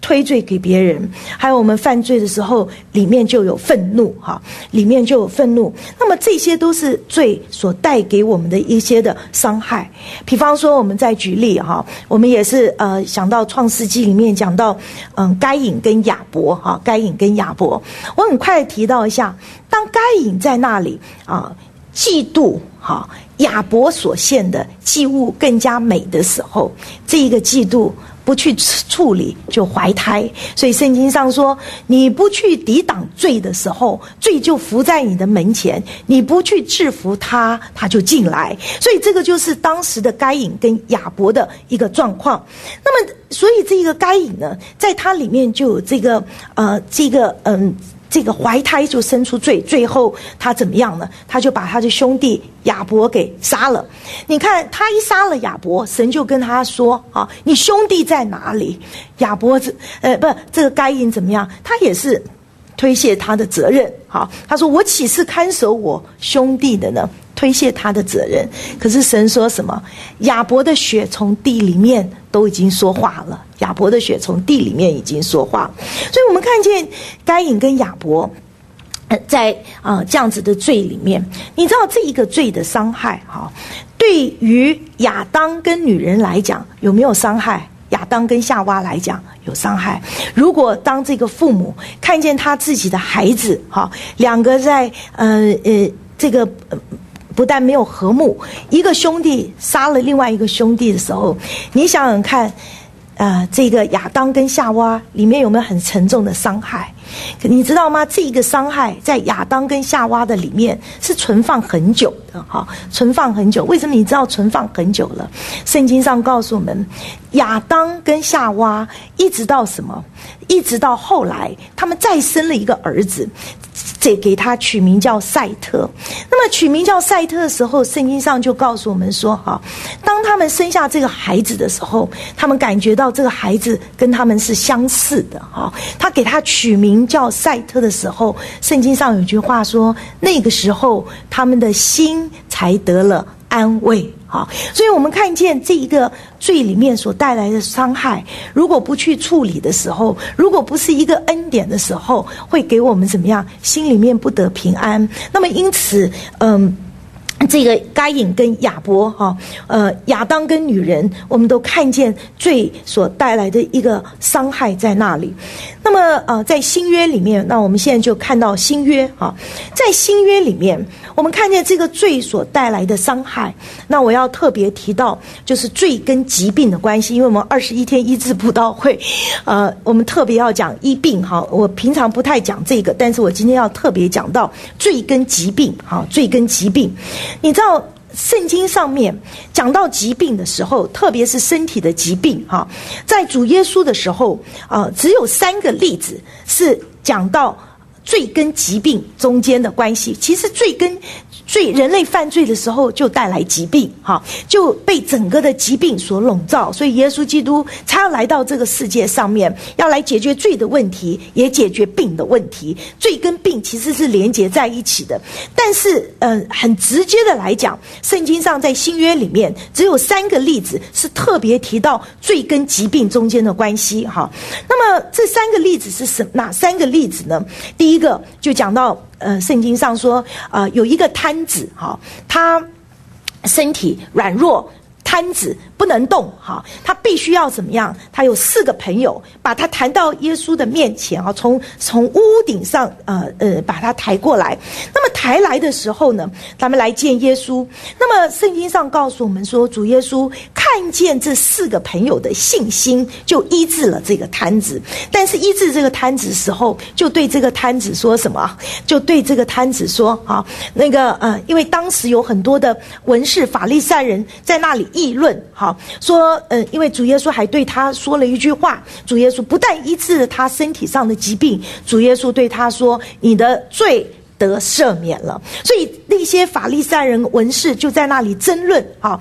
推罪给别人，还有我们犯罪的时候里面就有愤怒哈，里面就有愤怒。那么这些都是罪所带给我们的一些的伤害。比方说我们再举例哈，我们也是呃想到创世纪里面讲到嗯该隐跟亚伯哈，该隐跟亚伯，我很快提到一下，当该隐在那里啊嫉妒哈亚伯所献的祭物更加美的时候，这一个嫉妒不去处理就怀胎。所以圣经上说，你不去抵挡罪的时候，罪就伏在你的门前，你不去制服他，他就进来。所以这个就是当时的该隐跟亚伯的一个状况。那么所以这个该隐呢，在他里面就有这个呃这个嗯这个怀胎就生出罪，最后他怎么样呢？他就把他的兄弟亚伯给杀了。你看他一杀了亚伯，神就跟他说啊，你兄弟在哪里？亚伯呃不这个该隐怎么样？他也是推卸他的责任。好，他说我岂是看守我兄弟的呢？推卸他的责任。可是神说什么？亚伯的血从地里面都已经说话了，亚伯的血从地里面已经说话。所以我们看见该隐跟亚伯在啊、呃、这样子的罪里面，你知道这一个罪的伤害哈，对于亚当跟女人来讲有没有伤害？亚当跟夏娃来讲有伤害。如果当这个父母看见他自己的孩子哈，两个在呃呃这个呃不但没有和睦，一个兄弟杀了另外一个兄弟的时候，你想想看，呃，这个亚当跟夏娃里面有没有很沉重的伤害？可你知道吗？这个伤害在亚当跟夏娃的里面是存放很久的哈，存放很久。为什么你知道存放很久了？圣经上告诉我们，亚当跟夏娃一直到什么？一直到后来，他们再生了一个儿子。这给他取名叫赛特。那么取名叫赛特的时候，圣经上就告诉我们说哈，当他们生下这个孩子的时候，他们感觉到这个孩子跟他们是相似的哈。他给他取名叫赛特的时候，圣经上有句话说，那个时候他们的心才得了安慰。好，所以我们看见这一个罪里面所带来的伤害，如果不去处理的时候，如果不是一个恩典的时候，会给我们怎么样？心里面不得平安。那么因此，嗯。这个该隐跟亚伯哈，呃，亚当跟女人，我们都看见罪所带来的一个伤害在那里。那么呃，在新约里面，那我们现在就看到新约哈，在新约里面，我们看见这个罪所带来的伤害。那我要特别提到，就是罪跟疾病的关系，因为我们二十一天医治布道会，呃，我们特别要讲医病哈。我平常不太讲这个，但是我今天要特别讲到罪跟疾病哈，罪跟疾病。你知道圣经上面讲到疾病的时候，特别是身体的疾病哈，在主耶稣的时候啊、呃，只有三个例子是讲到罪跟疾病中间的关系。其实罪跟罪人类犯罪的时候就带来疾病哈，就被整个的疾病所笼罩。所以耶稣基督才要来到这个世界上面，要来解决罪的问题，也解决病的问题。罪跟病其实是连结在一起的。但是呃，很直接的来讲，圣经上在新约里面只有三个例子是特别提到罪跟疾病中间的关系哈。那么这三个例子是什哪三个例子呢？第一个就讲到呃，圣经上说，呃，有一个摊子哈，他身体软弱，摊子不能动哈，他必须要怎么样？他有四个朋友把他抬到耶稣的面前啊，从从屋顶上呃呃把他抬过来。那么抬来的时候呢，他们来见耶稣。那么圣经上告诉我们说，主耶稣看见这四个朋友的信心，就医治了这个摊子。但是医治这个摊子的时候，就对这个摊子说什么？就对这个摊子说啊，那个呃，因为当时有很多的文士法利赛人在那里议论，好说呃，因为主耶稣还对他说了一句话，主耶稣不但医治了他身体上的疾病，主耶稣对他说：“你的罪得赦免了。”所以那些法利赛人文士就在那里争论啊。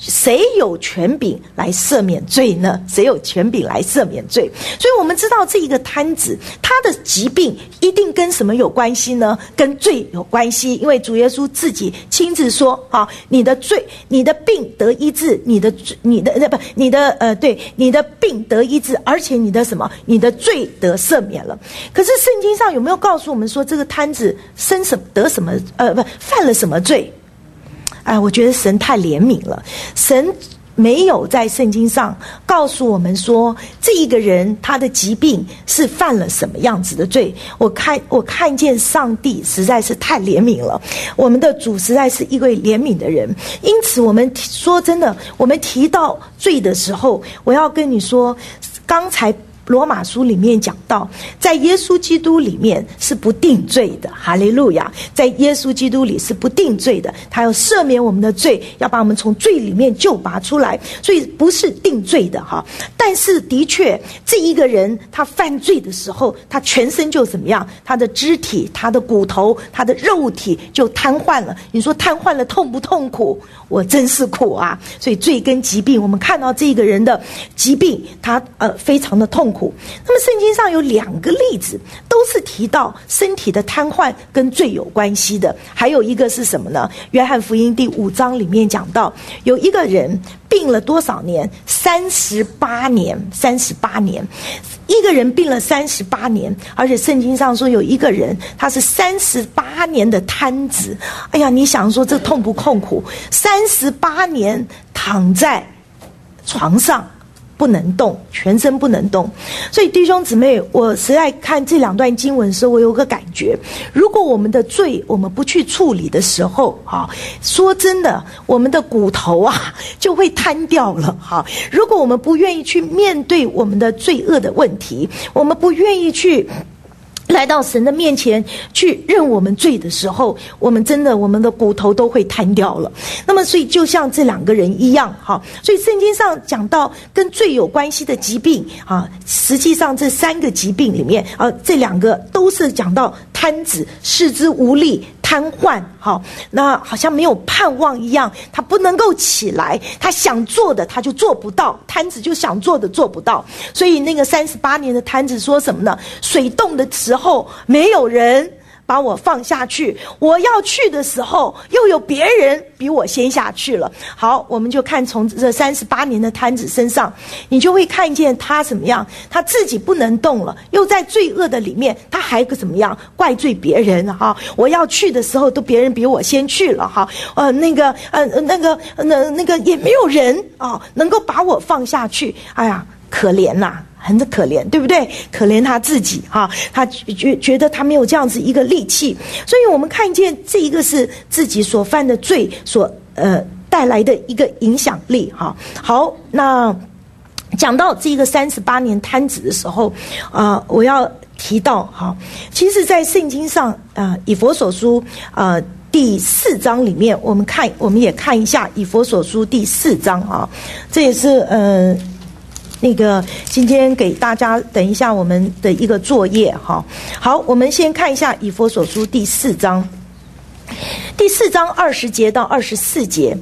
谁有权柄来赦免罪呢？谁有权柄来赦免罪？所以我们知道这一个摊子，他的疾病一定跟什么有关系呢？跟罪有关系，因为主耶稣自己亲自说：“啊，你的罪，你的病得医治，你的你的不，你的呃，对，你的病得医治，而且你的什么，你的罪得赦免了。”可是圣经上有没有告诉我们说，这个摊子生什么得什么？呃，不，犯了什么罪？哎，我觉得神太怜悯了，神没有在圣经上告诉我们说这一个人他的疾病是犯了什么样子的罪。我看我看见上帝实在是太怜悯了，我们的主实在是一位怜悯的人。因此我们说真的，我们提到罪的时候，我要跟你说，刚才罗马书里面讲到，在耶稣基督里面是不定罪的，哈利路亚！在耶稣基督里是不定罪的，他要赦免我们的罪，要把我们从罪里面救拔出来，所以不是定罪的哈。但是的确，这一个人他犯罪的时候，他全身就怎么样？他的肢体、他的骨头、他的肉体就瘫痪了。你说瘫痪了痛不痛苦？我真是苦啊！所以罪跟疾病，我们看到这个人的疾病，他呃非常的痛苦。那么圣经上有两个例子，都是提到身体的瘫痪跟罪有关系的。还有一个是什么呢？约翰福音第五章里面讲到，有一个人病了多少年？三十八年，三十八年。一个人病了三十八年，而且圣经上说有一个人他是三十八年的瘫子。哎呀，你想说这痛不痛苦？三十八年躺在床上不能动，全身不能动。所以弟兄姊妹，我实在看这两段经文的时候，我有个感觉，如果我们的罪我们不去处理的时候啊，说真的，我们的骨头啊就会瘫掉了哈。如果我们不愿意去面对我们的罪恶的问题，我们不愿意去来到神的面前去认我们罪的时候，我们真的我们的骨头都会瘫掉了。那么所以就像这两个人一样哈，所以圣经上讲到跟罪有关系的疾病啊，实际上这三个疾病里面啊，这两个都是讲到瘫子、四肢无力、瘫痪，好，那好像没有盼望一样，他不能够起来，他想做的他就做不到，瘫子就想做的做不到。所以那个三十八年的瘫子说什么呢？水冻的时候没有人把我放下去，我要去的时候又有别人比我先下去了。好，我们就看从这三十八年的瘫子身上，你就会看见他怎么样，他自己不能动了，又在罪恶的里面，他还怎么样怪罪别人哈？我要去的时候都别人比我先去了哈，呃那个呃那个那那个也没有人啊能够把我放下去。哎呀，可怜呐、啊，很可怜，对不对？可怜他自己哈、啊，他觉觉得他没有这样子一个力气，所以我们看见这一个是自己所犯的罪所呃带来的一个影响力哈、啊。好，那讲到这个三十八年瘫子的时候啊、呃，我要提到哈、啊，其实，在圣经上啊、呃，以弗所书啊。呃第四章里面，我们看，我们也看一下以弗所书第四章啊，这也是呃那个今天给大家等一下我们的一个作业哈。好，我们先看一下以弗所书第四章，第四章二十节到二十四节。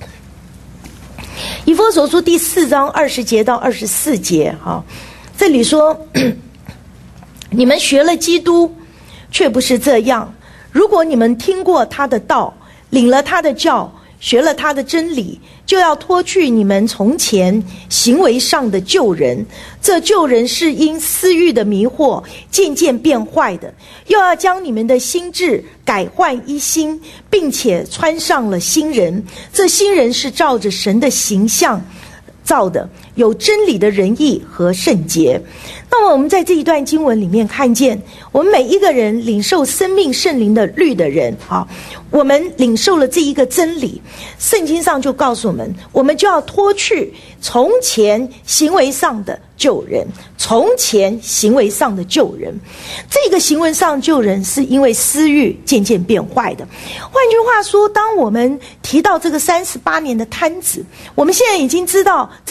以弗所书第四章二十节到二十四节哈，这里说，你们学了基督，却不是这样。如果你们听过他的道，领了他的教，学了他的真理，就要脱去你们从前行为上的旧人。这旧人是因私欲的迷惑渐渐变坏的，又要将你们的心志改换一新，并且穿上了新人。这新人是照着神的形象造的，有真理的仁义和圣洁。那么我们在这一段经文里面看见，我们每一个人领受生命圣灵的律的人啊，我们领受了这一个真理，圣经上就告诉我们，我们就要脱去从前行为上的旧人，从前行为上的旧人，这个行为上旧人是因为私欲渐渐变坏的。换句话说，当我们提到这个三十八年的瘫子，我们现在已经知道这个三十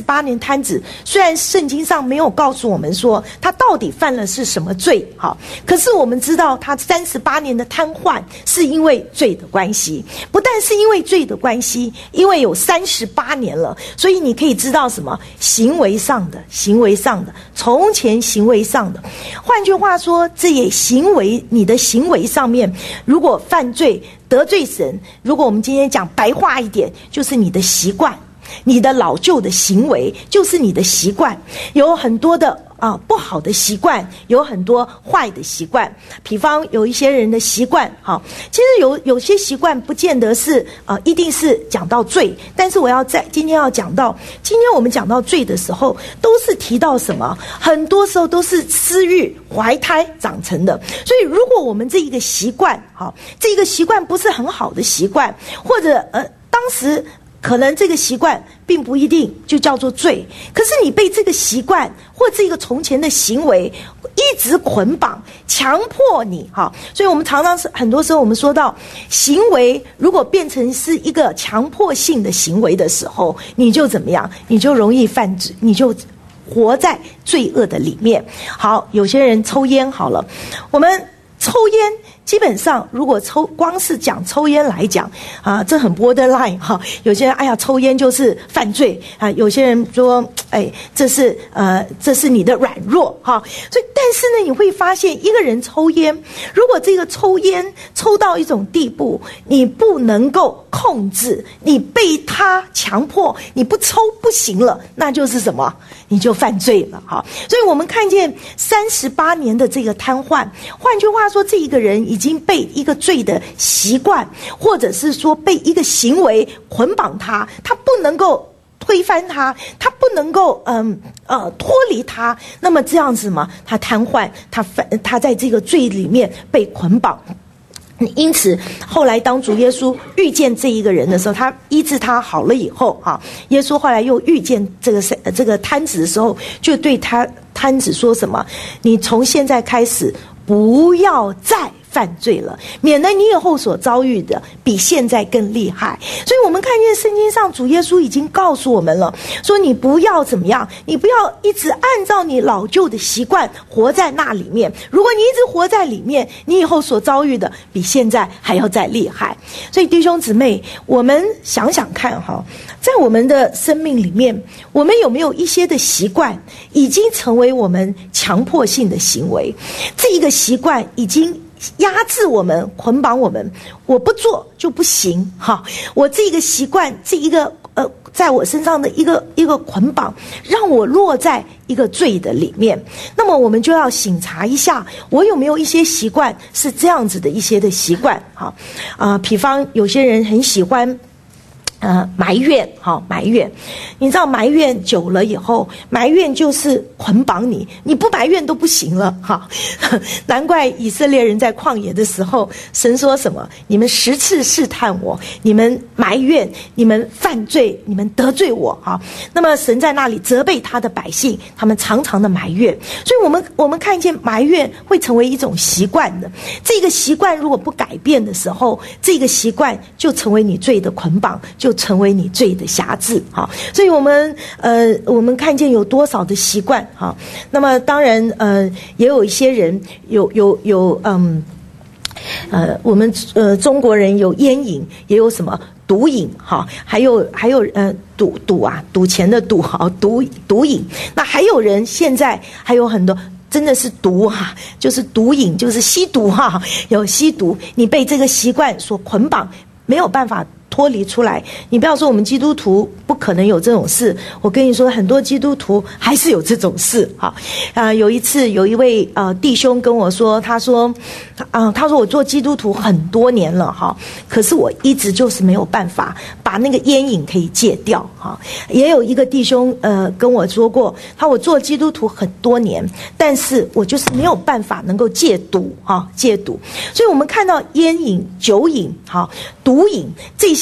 八年摊子，虽然圣经上没有告诉我们说他到底犯了是什么罪，好，可是我们知道他三十八年的瘫痪是因为罪的关系，不但是因为罪的关系，因为有三十八年了，所以你可以知道什么行为上的行为上的从前行为上的，换句话说，这也行为你的行为上面如果犯罪得罪神，如果我们今天讲白话一点，就是你的习惯，你的老旧的行为，就是你的习惯，有很多的啊不好的习惯，有很多坏的习惯。比方有一些人的习惯，哈，其实有有些习惯不见得是呃一定是讲到罪，但是我要在今天要讲到，今天我们讲到罪的时候，都是提到什么？很多时候都是私欲怀胎长成的。所以如果我们这一个习惯，哈，这一个习惯不是很好的习惯，或者呃当时可能这个习惯并不一定就叫做罪，可是你被这个习惯或这个从前的行为一直捆绑，强迫你哈。所以我们常常是很多时候我们说到行为如果变成是一个强迫性的行为的时候，你就怎么样？你就容易犯罪，你就活在罪恶的里面。好，有些人抽烟好了，我们抽烟基本上如果抽光是讲抽烟来讲啊，这很 borderline 哈。有些人哎呀抽烟就是犯罪啊，有些人说哎这是呃这是你的软弱哈。所以但是呢，你会发现一个人抽烟，如果这个抽烟抽到一种地步，你不能够控制，你被他强迫，你不抽不行了，那就是什么？你就犯罪了哈。所以我们看见三十八年的这个瘫痪，换句话说，这一个人已经被一个罪的习惯，或者是说被一个行为捆绑他，他不能够推翻他，他不能够嗯呃脱离他，那么这样子嘛，他瘫痪，他他在这个罪里面被捆绑。因此后来当主耶稣遇见这一个人的时候，他医治他好了以后啊，耶稣后来又遇见这个这个摊子的时候，就对他摊子说什么？你从现在开始不要再犯罪了，免得你以后所遭遇的比现在更厉害。所以我们看见圣经上主耶稣已经告诉我们了，说你不要怎么样，你不要一直按照你老旧的习惯活在那里面，如果你一直活在里面，你以后所遭遇的比现在还要再厉害。所以弟兄姊妹，我们想想看哈，在我们的生命里面，我们有没有一些的习惯已经成为我们强迫性的行为，这一个习惯已经压制我们，捆绑我们，我不做就不行哈。我这个习惯，这一个呃，在我身上的一个一个捆绑，让我落在一个罪的里面。那么我们就要省察一下，我有没有一些习惯是这样子的一些的习惯哈啊、呃，比方有些人很喜欢。呃，埋怨，好埋怨，你知道埋怨久了以后，埋怨就是捆绑你，你不埋怨都不行了，哈。难怪以色列人在旷野的时候，神说什么？你们十次试探我，你们埋怨，你们犯罪，你们得罪我，哈。那么神在那里责备他的百姓，他们常常的埋怨，所以我们我们看见埋怨会成为一种习惯的。这个习惯如果不改变的时候，这个习惯就成为你罪的捆绑，就成为你罪的辖制哈。所以我们呃我们看见有多少的习惯哈。那么当然呃也有一些人有有有嗯呃我们呃中国人有烟瘾，也有什么毒瘾哈，还有还有呃赌赌啊赌钱的赌哈，毒毒瘾。那还有人现在还有很多真的是毒哈，就是毒瘾，就是吸毒哈，有吸毒，你被这个习惯所捆绑，没有办法脱离出来。你不要说我们基督徒不可能有这种事，我跟你说很多基督徒还是有这种事哈。啊、呃，有一次有一位呃弟兄跟我说，他说啊、呃，他说我做基督徒很多年了哈，可是我一直就是没有办法把那个烟瘾可以戒掉哈。也有一个弟兄呃跟我说过，他我做基督徒很多年，但是我就是没有办法能够戒毒哈，戒毒。所以我们看到烟瘾、酒瘾哈、毒瘾这些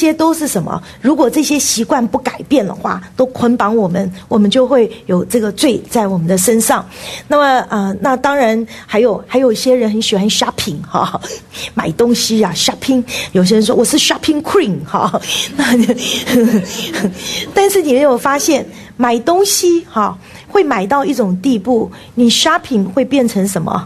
些都是什么？如果这些习惯不改变的话，都捆绑我们，我们就会有这个罪在我们的身上。那么呃，那当然还有还有一些人很喜欢 shopping 哈，买东西啊 shopping。有些人说我是 shopping queen 哈，但是你没有发现买东西哈会买到一种地步，你 shopping 会变成什么？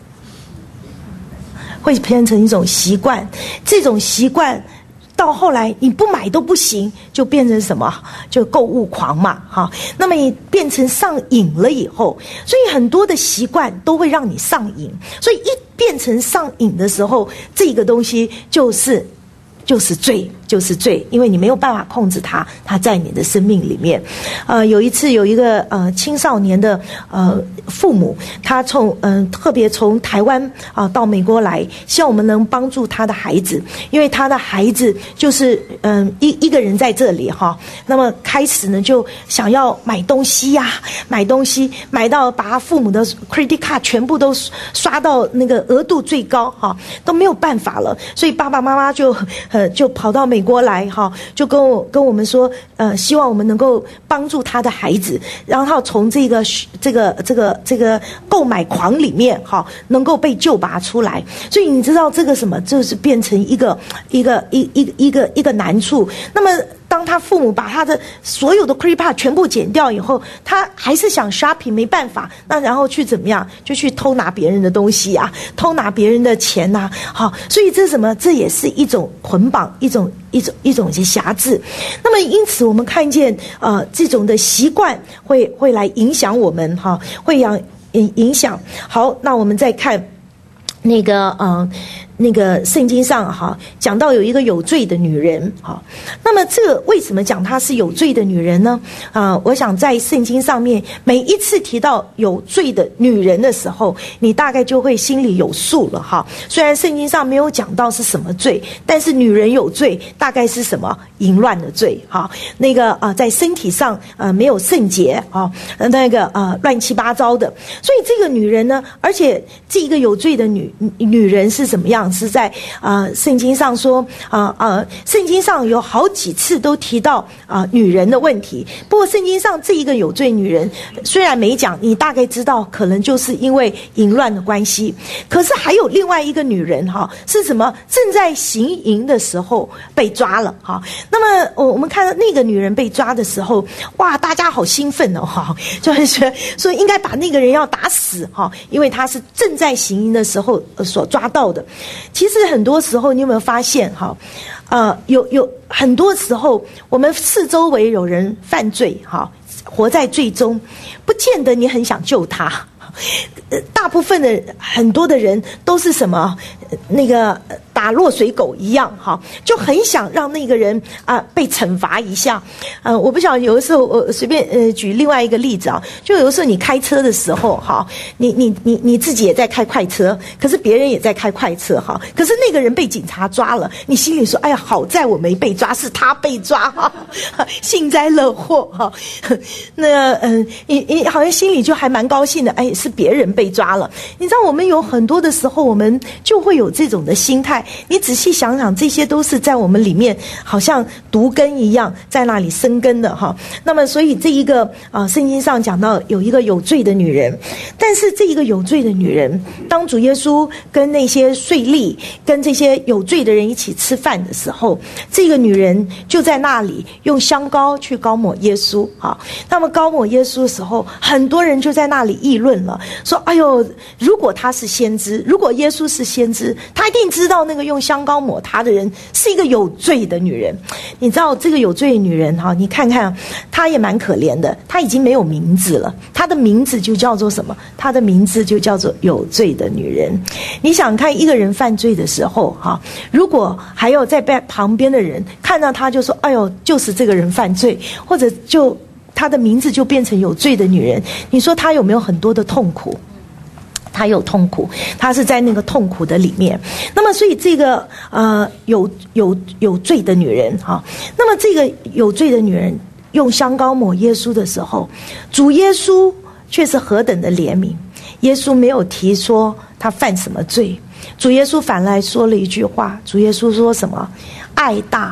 会变成一种习惯，这种习惯到后来你不买都不行，就变成什么？就购物狂嘛，哈。那么你变成上瘾了以后，所以很多的习惯都会让你上瘾，所以一变成上瘾的时候，这个东西就是就是罪，就是罪，因为你没有办法控制它，它在你的生命里面。呃，有一次有一个呃青少年的呃父母，他从嗯、呃、特别从台湾啊、呃、到美国来，希望我们能帮助他的孩子，因为他的孩子就是嗯、呃、一一个人在这里哈，那么开始呢就想要买东西呀、啊，买东西买到把他父母的 credit card 全部都刷到那个额度最高哈，都没有办法了，所以爸爸妈妈就呃就跑到美国来哈，就跟我跟我们说，呃，希望我们能够帮助他的孩子，然后从这个这个这个这个购买狂里面哈，能够被救拔出来。所以你知道这个什么，就是变成一个一个一一一个一个难处。那么当他父母把他的所有的 credit card 全部剪掉以后，他还是想 shopping， 没办法，那然后去怎么样？就去偷拿别人的东西啊，偷拿别人的钱呐、啊。好，所以这是什么？这也是一种捆绑，一种一种一种些辖制。那么因此我们看见呃这种的习惯会会来影响我们哈，会影影响。好，那我们再看那个呃。那个圣经上哈讲到有一个有罪的女人哈，那么这个为什么讲她是有罪的女人呢？啊、呃，我想在圣经上面每一次提到有罪的女人的时候，你大概就会心里有数了哈。虽然圣经上没有讲到是什么罪，但是女人有罪大概是什么？淫乱的罪哈。那个啊、呃，在身体上呃没有圣洁啊，那个啊、呃、乱七八糟的。所以这个女人呢，而且这个有罪的女女人是怎么样？是在啊、呃、圣经上说啊啊、呃、圣经上有好几次都提到啊、呃、女人的问题。不过圣经上这一个有罪女人虽然没讲，你大概知道可能就是因为淫乱的关系。可是还有另外一个女人哈，是什么？正在行淫的时候被抓了哈。那么我我们看到那个女人被抓的时候，哇，大家好兴奋哦哈，就是说应该把那个人要打死哈，因为她是正在行淫的时候所抓到的。其实很多时候你有没有发现哈，呃，有有很多时候我们四周围有人犯罪哈，活在罪中，不见得你很想救他。大部分的很多的人都是什么那个打落水狗一样哈，就很想让那个人啊、呃、被惩罚一下。呃，我不晓得有的时候我随便呃举另外一个例子啊，就有的时候你开车的时候哈，你你你你自己也在开快车，可是别人也在开快车哈，可是那个人被警察抓了，你心里说哎呀好在我没被抓，是他被抓哈，幸灾乐祸哈。那嗯、呃，你你好像心里就还蛮高兴的，哎，是别人被抓了。你知道我们有很多的时候，我们就会有这种的心态。你仔细想想，这些都是在我们里面好像毒根一样在那里生根的哈。那么所以这一个啊、呃，圣经上讲到有一个有罪的女人，但是这一个有罪的女人，当主耶稣跟那些税吏跟这些有罪的人一起吃饭的时候，这个女人就在那里用香膏去膏抹耶稣啊。那么膏抹耶稣的时候，很多人就在那里议论了，说哎呦，如果他是先知，如果耶稣是先知，他一定知道那个用香膏抹他的人是一个有罪的女人。你知道这个有罪的女人哈，你看看她也蛮可怜的，她已经没有名字了，她的名字就叫做什么？她的名字就叫做有罪的女人。你想看一个人犯罪的时候哈，如果还有在旁边的人看到他就说哎呦，就是这个人犯罪，或者就他的名字就变成有罪的女人，你说他有没有很多的痛苦？他有痛苦，他是在那个痛苦的里面。那么所以这个呃有有有罪的女人哈，那么这个有罪的女人用香膏抹耶稣的时候，主耶稣却是何等的怜悯。耶稣没有提说他犯什么罪，主耶稣反来说了一句话，主耶稣说什么？爱大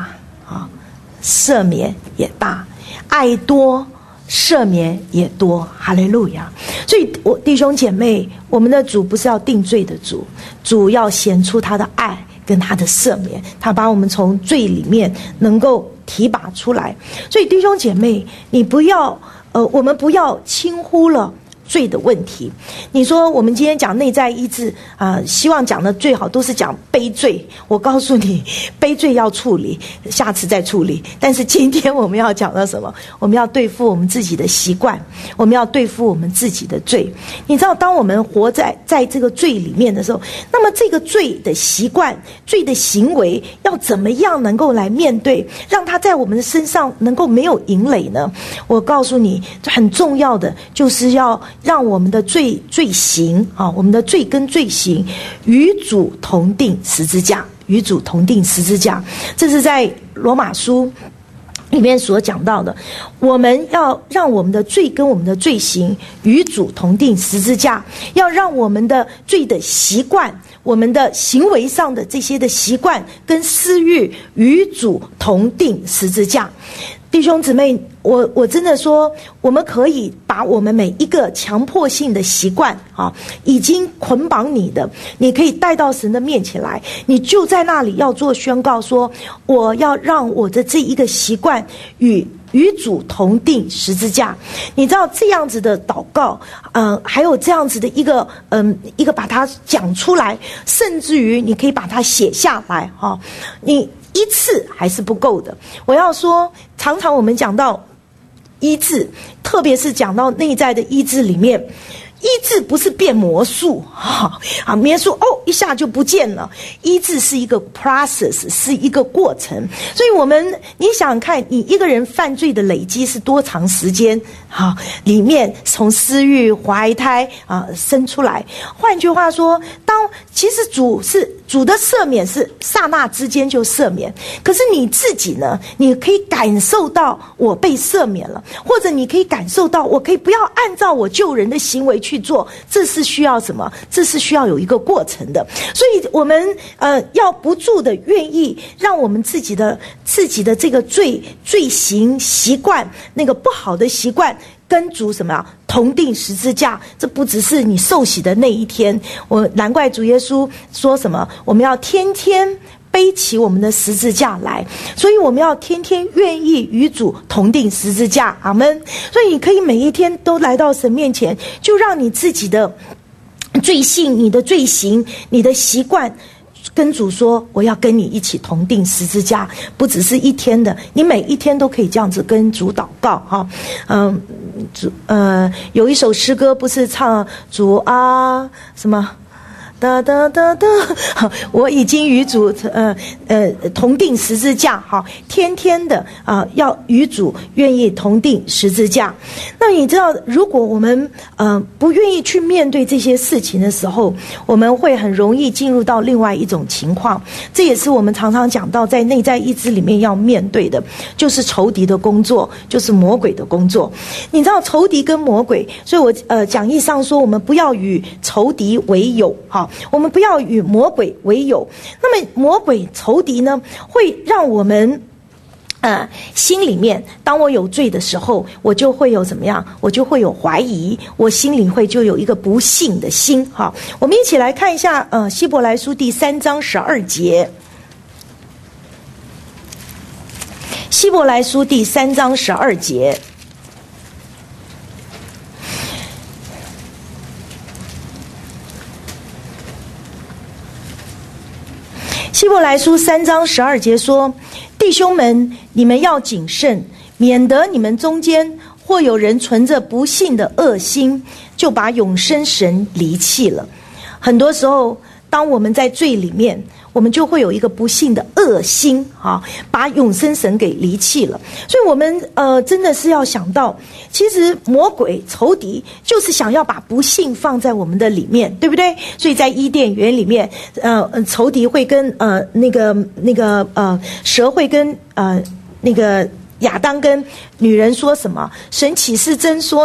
啊，赦免也大，爱多赦免也多，哈利路亚。所以我弟兄姐妹，我们的主不是要定罪的主，主要显出他的爱跟他的赦免，他把我们从罪里面能够提拔出来。所以弟兄姐妹，你不要呃，我们不要轻忽了罪的问题。你说我们今天讲内在医治啊、呃，希望讲的最好都是讲背罪。我告诉你，背罪要处理，下次再处理。但是今天我们要讲到什么？我们要对付我们自己的习惯，我们要对付我们自己的罪。你知道，当我们活在在这个罪里面的时候，那么这个罪的习惯、罪的行为，要怎么样能够来面对，让它在我们的身上能够没有营垒呢？我告诉你，很重要的就是要让我们的罪罪行啊，我们的罪跟罪行与主同定十字架，与主同定十字架。这是在罗马书里面所讲到的，我们要让我们的罪跟我们的罪行与主同定十字架，要让我们的罪的习惯，我们的行为上的这些的习惯跟私欲与主同定十字架。弟兄姊妹，我我真的说，我们可以把我们每一个强迫性的习惯啊，已经捆绑你的，你可以带到神的面前来，你就在那里要做宣告说，我要让我的这一个习惯与与主同定十字架。你知道这样子的祷告，嗯、呃，还有这样子的一个嗯、呃、一个把它讲出来，甚至于你可以把它写下来哈、啊，你。一次还是不够的。我要说，常常我们讲到医治，特别是讲到内在的医治里面，医治不是变魔术啊，啊，魔术哦一下就不见了。医治是一个 process， 是一个过程。所以我们你想想看，你一个人犯罪的累积是多长时间？啊，里面从私欲、怀胎啊生出来。换句话说，当其实主是主的赦免是刹那之间就赦免，可是你自己呢？你可以感受到我被赦免了，或者你可以感受到我可以不要按照我救人的行为去做，这是需要什么？这是需要有一个过程的。所以我们呃要不住的愿意让我们自己的自己的这个罪罪行习惯，那个不好的习惯。跟主什么啊？同定十字架。这不只是你受洗的那一天，我难怪主耶稣说什么，我们要天天背起我们的十字架来，所以我们要天天愿意与主同定十字架。阿们。所以你可以每一天都来到神面前，就让你自己的罪性、你的罪行、你的习惯跟主说，我要跟你一起同定十字架。不只是一天的，你每一天都可以这样子跟主祷告哈。嗯，主呃有一首诗歌不是唱主啊什么哒哒哒哒，我已经与主呃呃同定十字架，好，天天的啊、呃、要与主愿意同定十字架。那你知道，如果我们呃不愿意去面对这些事情的时候，我们会很容易进入到另外一种情况。这也是我们常常讲到在内在医治里面要面对的，就是仇敌的工作，就是魔鬼的工作。你知道仇敌跟魔鬼，所以我呃讲义上说，我们不要与仇敌为友，好。我们不要与魔鬼为友。那么魔鬼仇敌呢，会让我们呃心里面，当我有罪的时候，我就会有怎么样？我就会有怀疑，我心里会就有一个不信的心。好，我们一起来看一下呃希伯来书第三章十二节。希伯来书第三章十二节。希伯来书三章十二节说，弟兄们，你们要谨慎，免得你们中间或有人存着不信的恶心，就把永生神离弃了。很多时候当我们在罪里面，我们就会有一个不幸的恶心啊，把永生神给离弃了。所以我们呃真的是要想到，其实魔鬼仇敌就是想要把不幸放在我们的里面，对不对？所以在伊甸园里面，呃仇敌会跟呃那个那个呃蛇会跟呃那个亚当跟女人说什么？神岂是真说呢？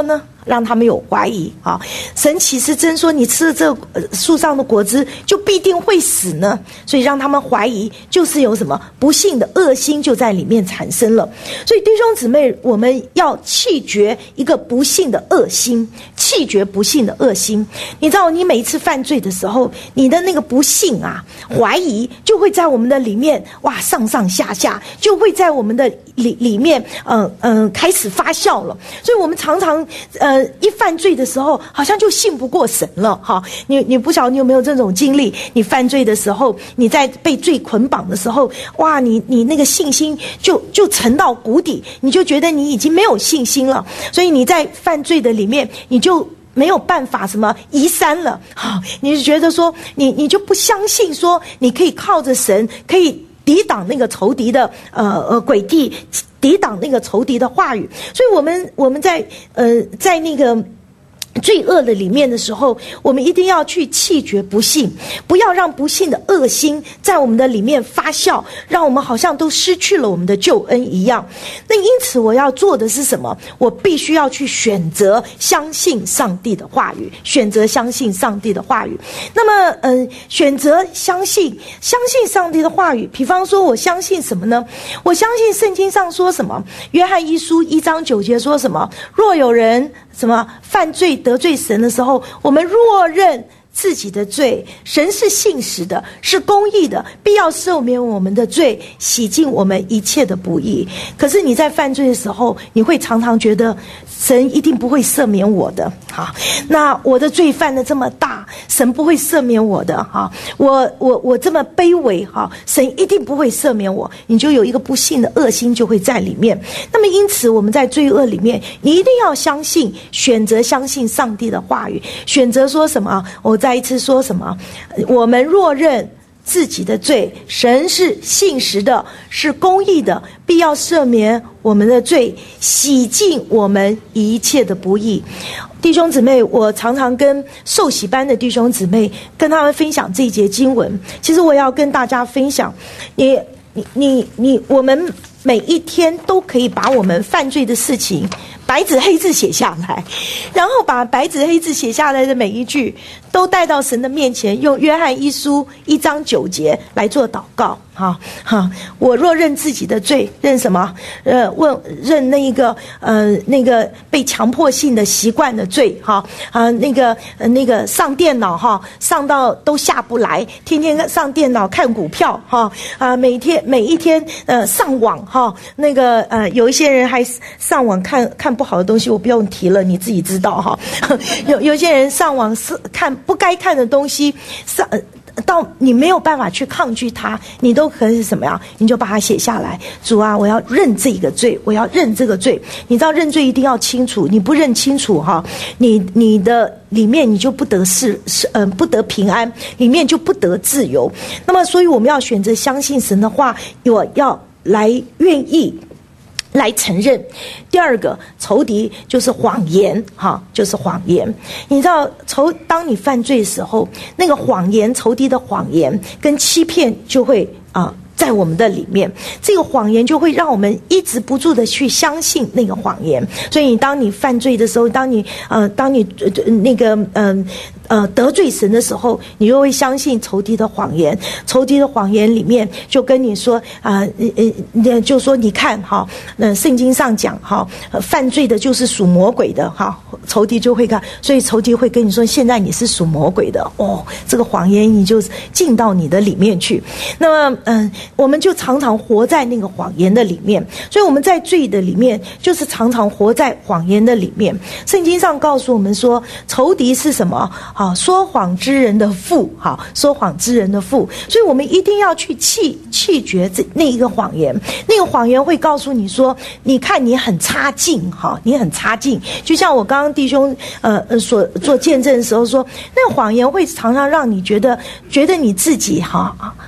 让他们有怀疑啊。神岂是真说你吃了这树上的果子就必定会死呢？所以让他们怀疑，就是有什么不幸的恶心就在里面产生了。所以弟兄姊妹，我们要弃绝一个不幸的恶心，弃绝不幸的恶心。你知道，你每一次犯罪的时候，你的那个不幸啊、怀疑就会在我们的里面哇上上下下，就会在我们的里里面嗯嗯、呃呃、开始发酵了。所以我们常常呃一犯罪的时候，好像就信不过神了哈。你你不晓得你有没有这种经历？你犯罪的时候，你在被罪捆绑的时候，哇，你你那个信心就就沉到谷底，你就觉得你已经没有信心了。所以你在犯罪的里面，你就没有办法什么移山了，好，你就觉得说你你就不相信说你可以靠着神可以抵挡那个仇敌的呃呃诡计，抵挡那个仇敌的话语。所以我们我们在呃在那个罪恶的里面的时候，我们一定要去弃绝不幸，不要让不幸的恶心在我们的里面发酵，让我们好像都失去了我们的救恩一样。那因此我要做的是什么？我必须要去选择相信上帝的话语，选择相信上帝的话语。那么嗯、呃，选择相信相信上帝的话语，比方说我相信什么呢？我相信圣经上说什么？约翰一书一章九节说什么？若有人什么犯罪得罪神的时候，我们若认自己的罪，神是信实的，是公义的，必要赦免我们的罪，洗净我们一切的不义。可是你在犯罪的时候，你会常常觉得神一定不会赦免我的，好，那我的罪犯得这么大，神不会赦免我的，哈，我我我这么卑微，哈，神一定不会赦免我，你就有一个不幸的恶心就会在里面。那么因此我们在罪恶里面，你一定要相信，选择相信上帝的话语，选择说什么？我再一次说什么？我们若认自己的罪，神是信实的，是公义的，必要赦免我们的罪，洗净我们一切的不义。弟兄姊妹，我常常跟受洗班的弟兄姊妹跟他们分享这一节经文。其实我要跟大家分享，你你你你，我们每一天都可以把我们犯罪的事情白纸黑字写下来，然后把白纸黑字写下来的每一句都带到神的面前，用约翰一书一章九节来做祷告。好，好，我若认自己的罪，认什么？呃，问认那一个呃那个被强迫性的习惯的罪，哈啊那个呃那个上电脑哈，上到都下不来，天天上电脑看股票哈啊，每天每一天呃上网哈，那个呃有一些人还上网看看不好的东西，我不用提了，你自己知道哈。有有些人上网是看不该看的东西，上。到你没有办法去抗拒它，你都可以什么样？你就把它写下来。主啊，我要认这个罪，我要认这个罪。你知道认罪一定要清楚，你不认清楚哈，你你的里面你就不得是是嗯、呃、不得平安，里面就不得自由。那么，所以我们要选择相信神的话，我要来愿意。来承认。第二个仇敌就是谎言，哈，就是谎言。你知道仇，当你犯罪的时候，那个谎言，仇敌的谎言跟欺骗就会啊。呃在我们的里面，这个谎言就会让我们一直不住的去相信那个谎言。所以，当你犯罪的时候，当你呃，当你呃那个嗯呃, 呃得罪神的时候，你又会相信仇敌的谎言。仇敌的谎言里面就跟你说啊，呃呃，就说你看哈，那、呃、圣经上讲哈、呃，犯罪的就是属魔鬼的哈，仇敌就会看，所以仇敌会跟你说，现在你是属魔鬼的哦，这个谎言你就进到你的里面去。那么嗯。呃我们就常常活在那个谎言的里面，所以我们在罪的里面就是常常活在谎言的里面。圣经上告诉我们说，仇敌是什么？好，说谎之人的父，好，说谎之人的父。所以我们一定要去弃弃绝这那一个谎言。那个谎言会告诉你说，你看你很差劲，哈，你很差劲。就像我刚刚弟兄呃呃所做见证的时候说，那个谎言会常常让你觉得觉得你自己哈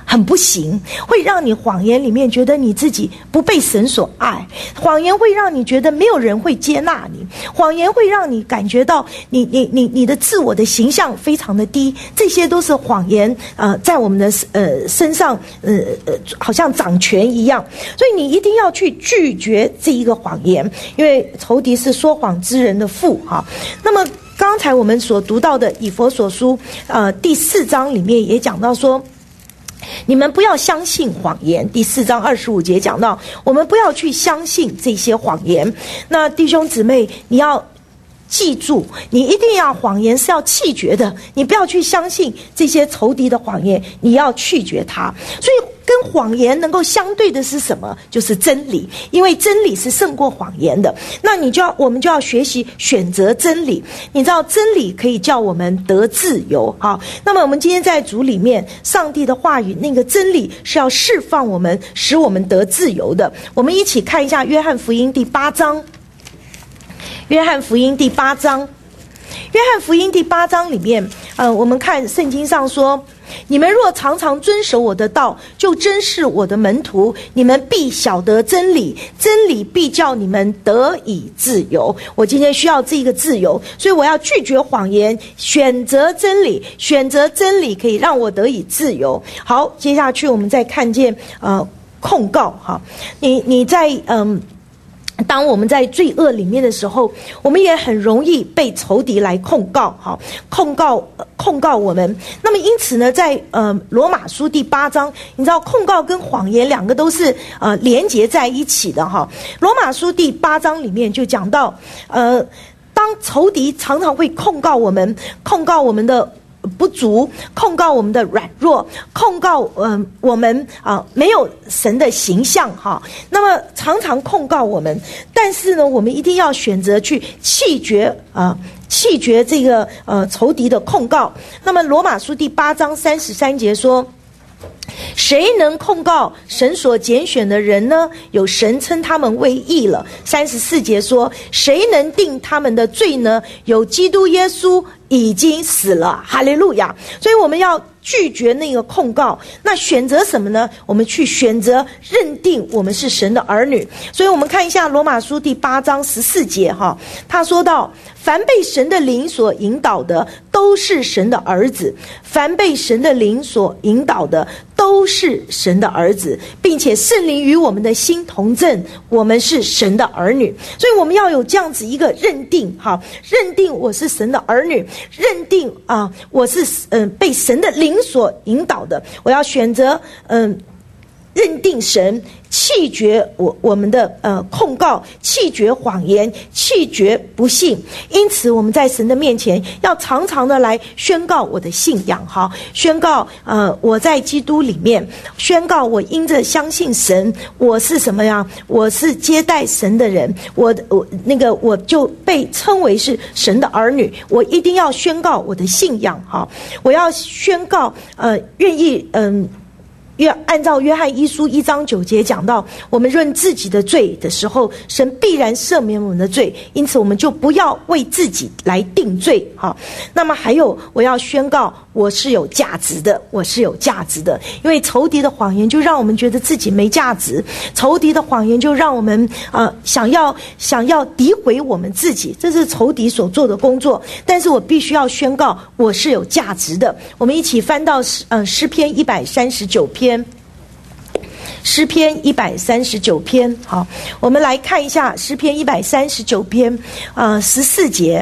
很不行，会让你谎言里面觉得你自己不被神所爱，谎言会让你觉得没有人会接纳你，谎言会让你感觉到你你你你的自我的形象非常的低，这些都是谎言呃在我们的呃身上呃呃好像掌权一样，所以你一定要去拒绝这一个谎言，因为仇敌是说谎之人的父哈。那么刚才我们所读到的以弗所书呃第四章里面也讲到说，你们不要相信谎言。第四章二十五节讲到，我们不要去相信这些谎言。那弟兄姊妹，你要记住，你一定要谎言是要弃绝的，你不要去相信这些仇敌的谎言，你要拒绝它。所以跟谎言能够相对的是什么？就是真理，因为真理是胜过谎言的。那你就要我们就要学习选择真理。你知道真理可以叫我们得自由。好，那么我们今天在主里面，上帝的话语那个真理是要释放我们，使我们得自由的。我们一起看一下约翰福音第八章。约翰福音第八章，约翰福音第八章里面，呃，我们看圣经上说，你们若常常遵守我的道，就真是我的门徒，你们必晓得真理，真理必叫你们得以自由。我今天需要这个自由，所以我要拒绝谎言，选择真理，选择真理可以让我得以自由。好，接下去我们再看见呃控告哈，你你在嗯。当我们在罪恶里面的时候，我们也很容易被仇敌来控告，哈，控告控告我们。那么因此呢，在呃罗马书第八章，你知道控告跟谎言两个都是呃连结在一起的哈。罗马书第八章里面就讲到，呃，当仇敌常常会控告我们，控告我们的不足，控告我们的软弱，控告嗯、呃、我们啊、呃、没有神的形象哈。那么常常控告我们，但是呢，我们一定要选择去弃绝啊、呃、弃绝这个呃仇敌的控告。那么罗马书第八章三十三节说，谁能控告神所拣选的人呢？有神称他们为义了。三十四节说，谁能定他们的罪呢？有基督耶稣已经死了，哈利路亚。所以我们要拒绝那个控告，那选择什么呢？我们去选择认定我们是神的儿女。所以我们看一下罗马书第八章十四节哈，他说到，凡被神的灵所引导的都是神的儿子，凡被神的灵所引导的都是神的儿子，并且圣灵与我们的心同证，我们是神的儿女。所以我们要有这样子一个认定哈，认定我是神的儿女，认定啊我是嗯、呃、被神的灵所引导的，我要选择嗯、呃、认定神，弃绝我我们的呃控告，弃绝谎言，弃绝不信。因此我们在神的面前要常常的来宣告我的信仰哈，宣告呃我在基督里面，宣告我因着相信神，我是什么呀？我是接待神的人，我我那个我就被称为是神的儿女。我一定要宣告我的信仰哈，我要宣告呃愿意嗯。呃约按照约翰一书一章九节讲到，我们认自己的罪的时候，神必然赦免我们的罪，因此我们就不要为自己来定罪哈。那么还有，我要宣告我是有价值的，我是有价值的，因为仇敌的谎言就让我们觉得自己没价值，仇敌的谎言就让我们呃想要想要诋毁我们自己，这是仇敌所做的工作。但是我必须要宣告我是有价值的。我们一起翻到呃诗篇一百三十九篇。诗篇一百三十九篇，好，我们来看一下诗篇一百三十九篇，呃，十四节。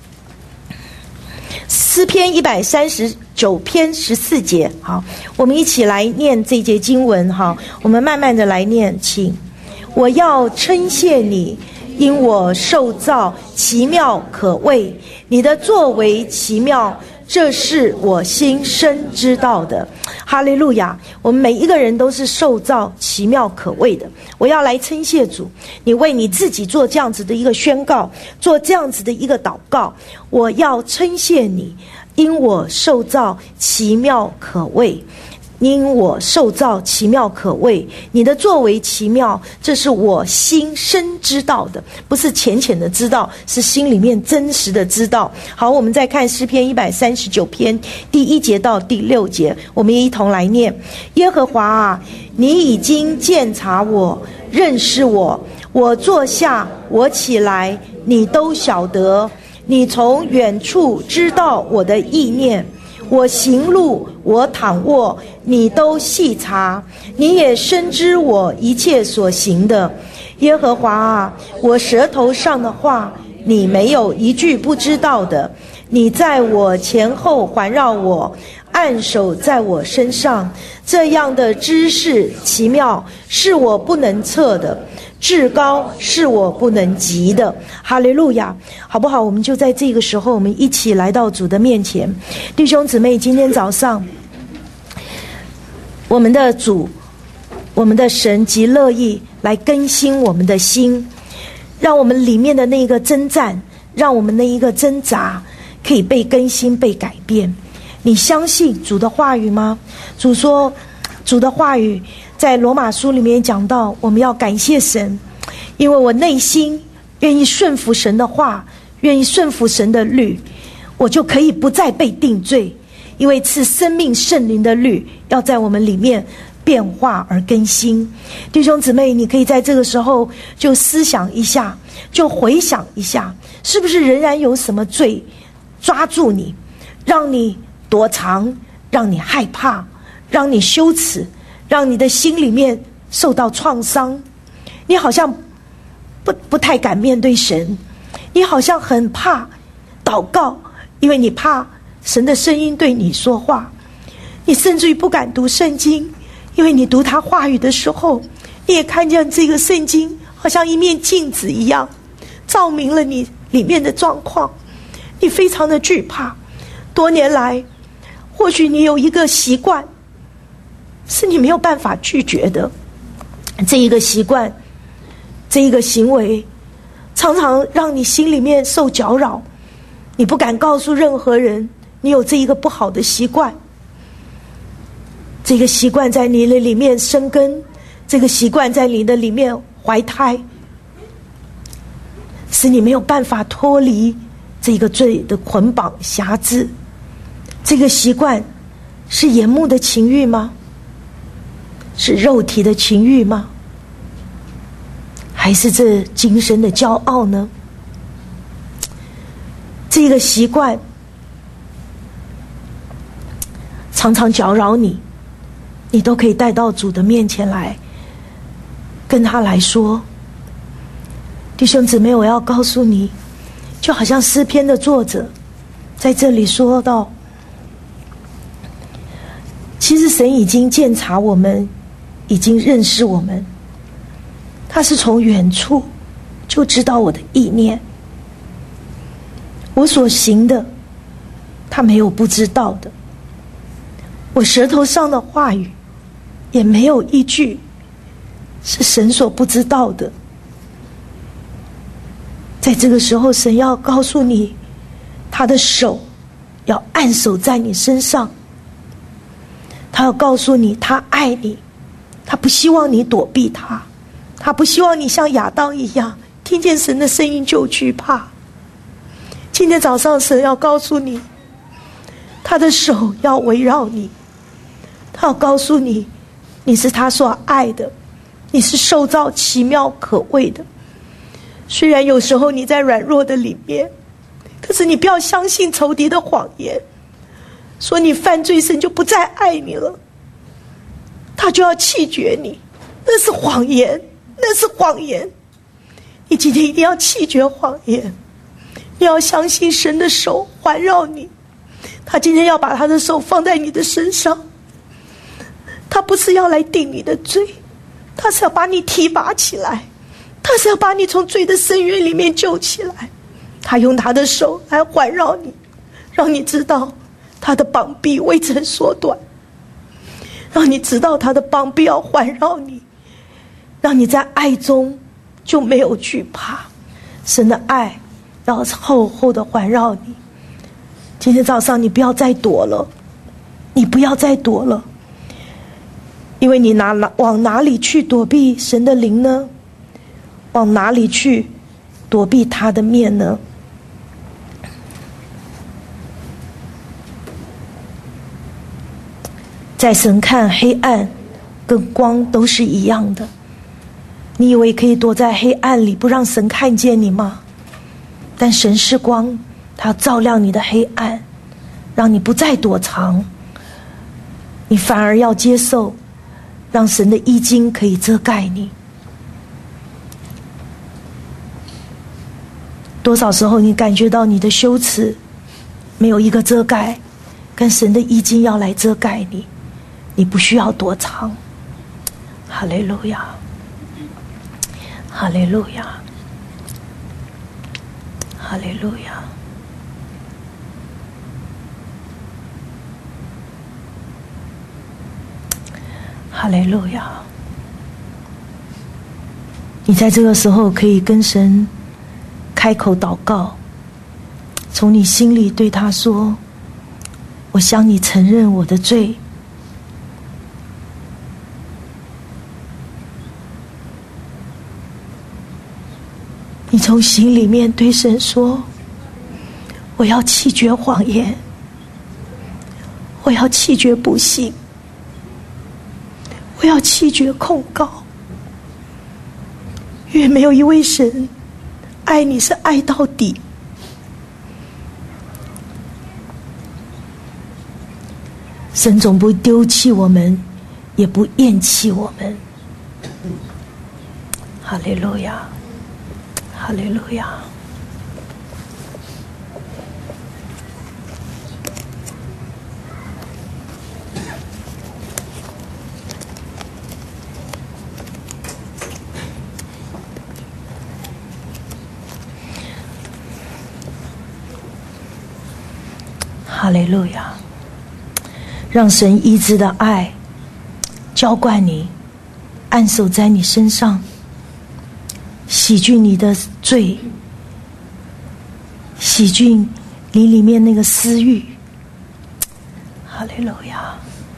诗篇一百三十九篇十四节，好，我们一起来念这节经文哈，我们慢慢的来念，请。我要称谢你，因我受造奇妙可畏，你的作为奇妙，这是我心深知道的。哈利路亚！我们每一个人都是受造奇妙可畏的。我要来称谢主，你为你自己做这样子的一个宣告，做这样子的一个祷告。我要称谢你，因我受造奇妙可畏。 因我受造奇妙可畏，你的作为奇妙，这是我心深知道的，不是浅浅的知道，是心里面真实的知道。好，我们再看诗篇一百三十九篇第一节到第六节，我们一同来念。耶和华啊，你已经鉴察我，认识我，我坐下，我起来，你都晓得。你从远处知道我的意念，我行路，我躺卧，你都细察。你也深知我一切所行的。耶和华啊，我舌头上的话，你没有一句不知道的。你在我前后环绕我，按手在我身上，这样的知识奇妙，是我不能测的，至高是我不能及的。哈利路亚，好不好？我们就在这个时候，我们一起来到主的面前。弟兄姊妹，今天早上我们的主，我们的神极乐意来更新我们的心，让我们里面的那个征战，让我们那一个挣扎可以被更新，被改变。你相信主的话语吗？主说，主的话语在罗马书里面讲到，我们要感谢神，因为我内心愿意顺服神的话，愿意顺服神的律，我就可以不再被定罪，因为赐生命圣灵的律要在我们里面变化而更新。弟兄姊妹，你可以在这个时候就思想一下，就回想一下，是不是仍然有什么罪抓住你，让你躲藏，让你害怕，让你羞耻，让你的心里面受到创伤。你好像不不太敢面对神，你好像很怕祷告，因为你怕神的声音对你说话。你甚至于不敢读圣经，因为你读他话语的时候，你也看见这个圣经好像一面镜子一样，照明了你里面的状况。你非常的惧怕。多年来，或许你有一个习惯是你没有办法拒绝的，这一个习惯，这一个行为常常让你心里面受搅扰，你不敢告诉任何人你有这一个不好的习惯。这个习惯在你的里面生根，这个习惯在你的里面怀胎，使你没有办法脱离这个罪的捆绑辖制。这个习惯是眼目的情欲吗？是肉体的情欲吗？还是这今生的骄傲呢？这个习惯常常搅扰你，你都可以带到主的面前来，跟他来说。弟兄姊妹，我要告诉你，就好像诗篇的作者在这里说到，其实神已经鉴察我们，已经认识我们，他是从远处就知道我的意念，我所行的他没有不知道的，我舌头上的话语也没有一句是神所不知道的。在这个时候，神要告诉你，他的手要按手在你身上，他要告诉你他爱你，他不希望你躲避他，他不希望你像亚当一样听见神的声音就惧怕。今天早上神要告诉你，他的手要围绕你，他要告诉你，你是他所爱的，你是受造奇妙可畏的。虽然有时候你在软弱的里面，可是你不要相信仇敌的谎言，说你犯罪神就不再爱你了，他就要弃绝你，那是谎言，那是谎言。你今天一定要弃绝谎言，你要相信神的手环绕你，他今天要把他的手放在你的身上，他不是要来定你的罪，他是要把你提拔起来，他是要把你从罪的深渊里面救起来。他用他的手来环绕你，让你知道他的膀臂未曾缩短，让你知道他的膀臂要环绕你，让你在爱中就没有惧怕。神的爱要厚厚的环绕你。今天早上你不要再躲了，你不要再躲了， 因为你哪往哪里去躲避神的灵呢？往哪里去躲避他的面呢？在神看，黑暗跟光都是一样的。你以为可以躲在黑暗里不让神看见你吗？但神是光，他要照亮你的黑暗，让你不再躲藏，你反而要接受，让神的衣襟可以遮盖你。多少时候你感觉到你的羞耻没有一个遮盖，跟神的衣襟要来遮盖你，你不需要躲藏。哈利路亚，哈利路亚，哈利路亚。哈利路亚！你在这个时候可以跟神开口祷告，从你心里对他说：我向你承认我的罪。你从心里面对神说：我要弃绝谎言，我要弃绝不信，我要弃绝控告。因为没有一位神爱你是爱到底。神总不丢弃我们，也不厌弃我们。哈利路亚，哈利路亚。哈利路亚！让神医治的爱浇灌你，按手在你身上，洗净你的罪，洗净你里面那个私欲。哈利路亚！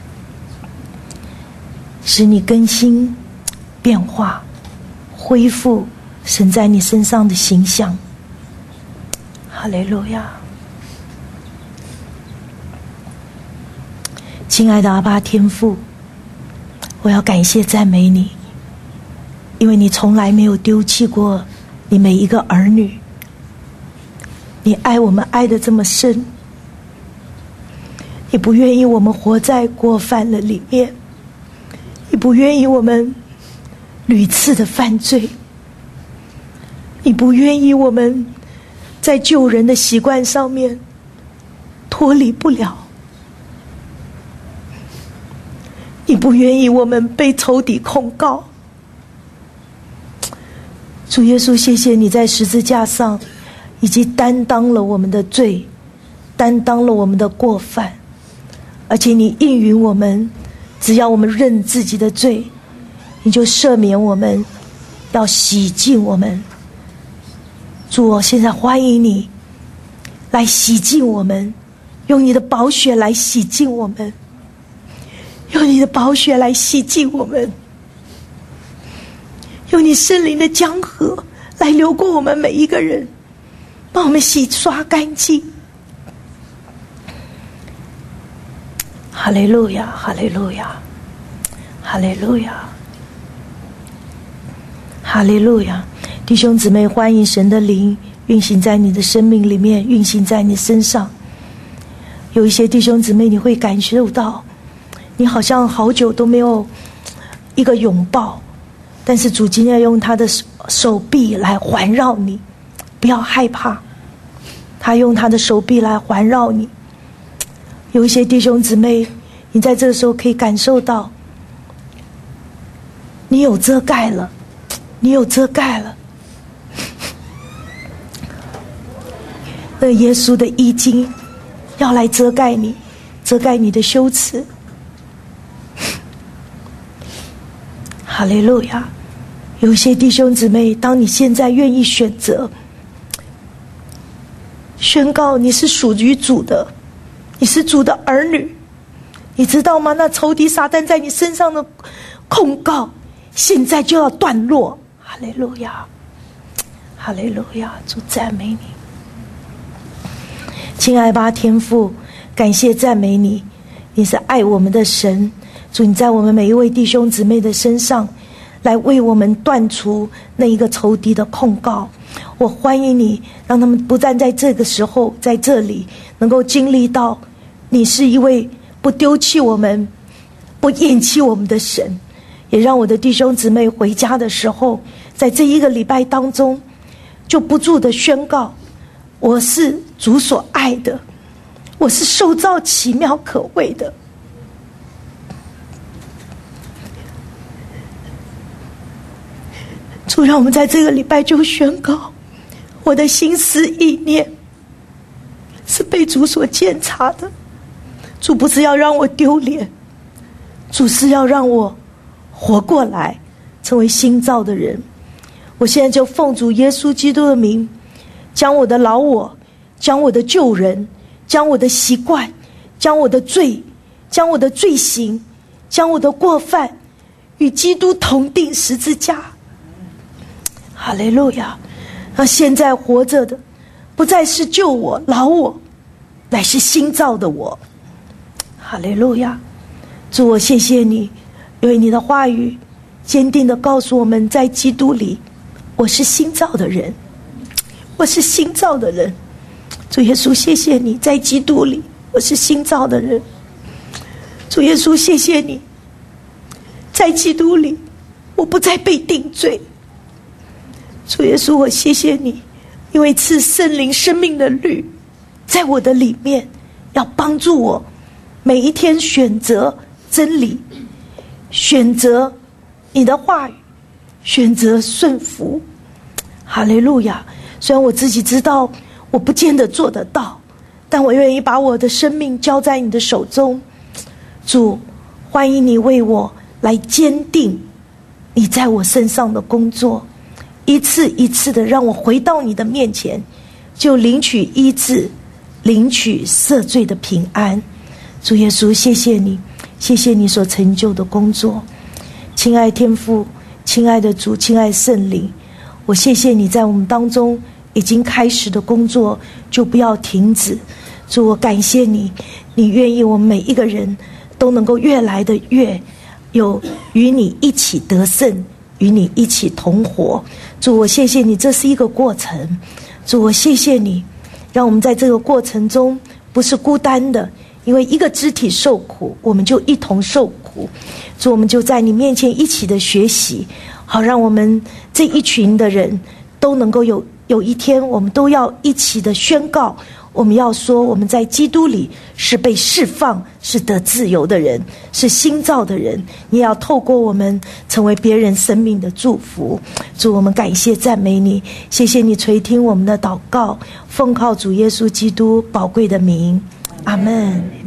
使你更新、变化、恢复神在你身上的形象。哈利路亚！亲爱的阿爸天父，我要感谢赞美你，因为你从来没有丢弃过你每一个儿女。你爱我们爱得这么深，你不愿意我们活在过犯的里面，你不愿意我们屡次的犯罪，你不愿意我们在救人的习惯上面脱离不了，你不愿意我们被仇敌控告。主耶稣，谢谢你在十字架上已经担当了我们的罪，担当了我们的过犯，而且你应允我们，只要我们认自己的罪，你就赦免我们，要洗净我们。主，我现在欢迎你来洗净我们，用你的宝血来洗净我们，用你的宝血来洗净我们，用你圣灵的江河来流过我们每一个人，把我们洗刷干净。哈利路亚，哈利路亚，哈利路亚，哈利路亚！弟兄姊妹，欢迎神的灵运行在你的生命里面，运行在你身上。有一些弟兄姊妹，你会感受到你好像好久都没有一个拥抱，但是主今天要用他的手臂来环绕你，不要害怕，他用他的手臂来环绕你。有一些弟兄姊妹，你在这个时候可以感受到你有遮盖了，你有遮盖了。那耶稣的衣襟要来遮盖你，遮盖你的羞耻。哈利路亚！有些弟兄姊妹，当你现在愿意选择宣告你是属于主的，你是主的儿女， 你知道吗？那仇敌撒旦在你身上的控告，现在就要断落。哈利路亚，哈利路亚，主赞美你。亲爱吧天父，感谢赞美你，你是爱我们的神。主，你在我们每一位弟兄姊妹的身上来为我们断除那一个仇敌的控告。我欢迎你，让他们不但在这个时候在这里能够经历到你是一位不丢弃我们不厌弃我们的神，也让我的弟兄姊妹回家的时候，在这一个礼拜当中就不住的宣告，我是主所爱的，我是受造奇妙可畏的。主，让我们在这个礼拜就宣告，我的心思意念是被主所监察的。主不是要让我丢脸，主是要让我活过来，成为新造的人。我现在就奉主耶稣基督的名，将我的老我，将我的旧人，将我的习惯，将我的罪，将我的罪行，将我的过犯与基督同定十字架。哈利路亚！那现在活着的不再是旧我老我，乃是新造的我。哈利路亚！主，我谢谢你，因为你的话语坚定地告诉我们，在基督里我是新造的人，我是新造的人。主耶稣，谢谢你，在基督里我是新造的人。主耶稣，谢谢你，在基督里我不再被定罪。主耶稣，我谢谢你，因为赐圣灵生命的律在我的里面，要帮助我每一天选择真理，选择你的话语，选择顺服。哈利路亚！虽然我自己知道我不见得做得到，但我愿意把我的生命交在你的手中。主，欢迎你为我来坚定你在我身上的工作，一次一次的让我回到你的面前，就领取医治，领取赦罪的平安。主耶稣，谢谢你，谢谢你所成就的工作。亲爱天父，亲爱的主，亲爱圣灵，我谢谢你在我们当中已经开始的工作就不要停止。主，我感谢你，你愿意我们每一个人都能够越来的越有与你一起得胜，与你一起同活。主，我谢谢你，这是一个过程。主，我谢谢你，让我们在这个过程中不是孤单的，因为一个肢体受苦，我们就一同受苦。主，我们就在你面前一起的学习，好让我们这一群的人都能够有有一天，我们都要一起的宣告，我们要说我们在基督里是被释放，是得自由的人，是新造的人。你要透过我们成为别人生命的祝福。主，我们感谢赞美你，谢谢你垂听我们的祷告，奉靠主耶稣基督宝贵的名，阿们。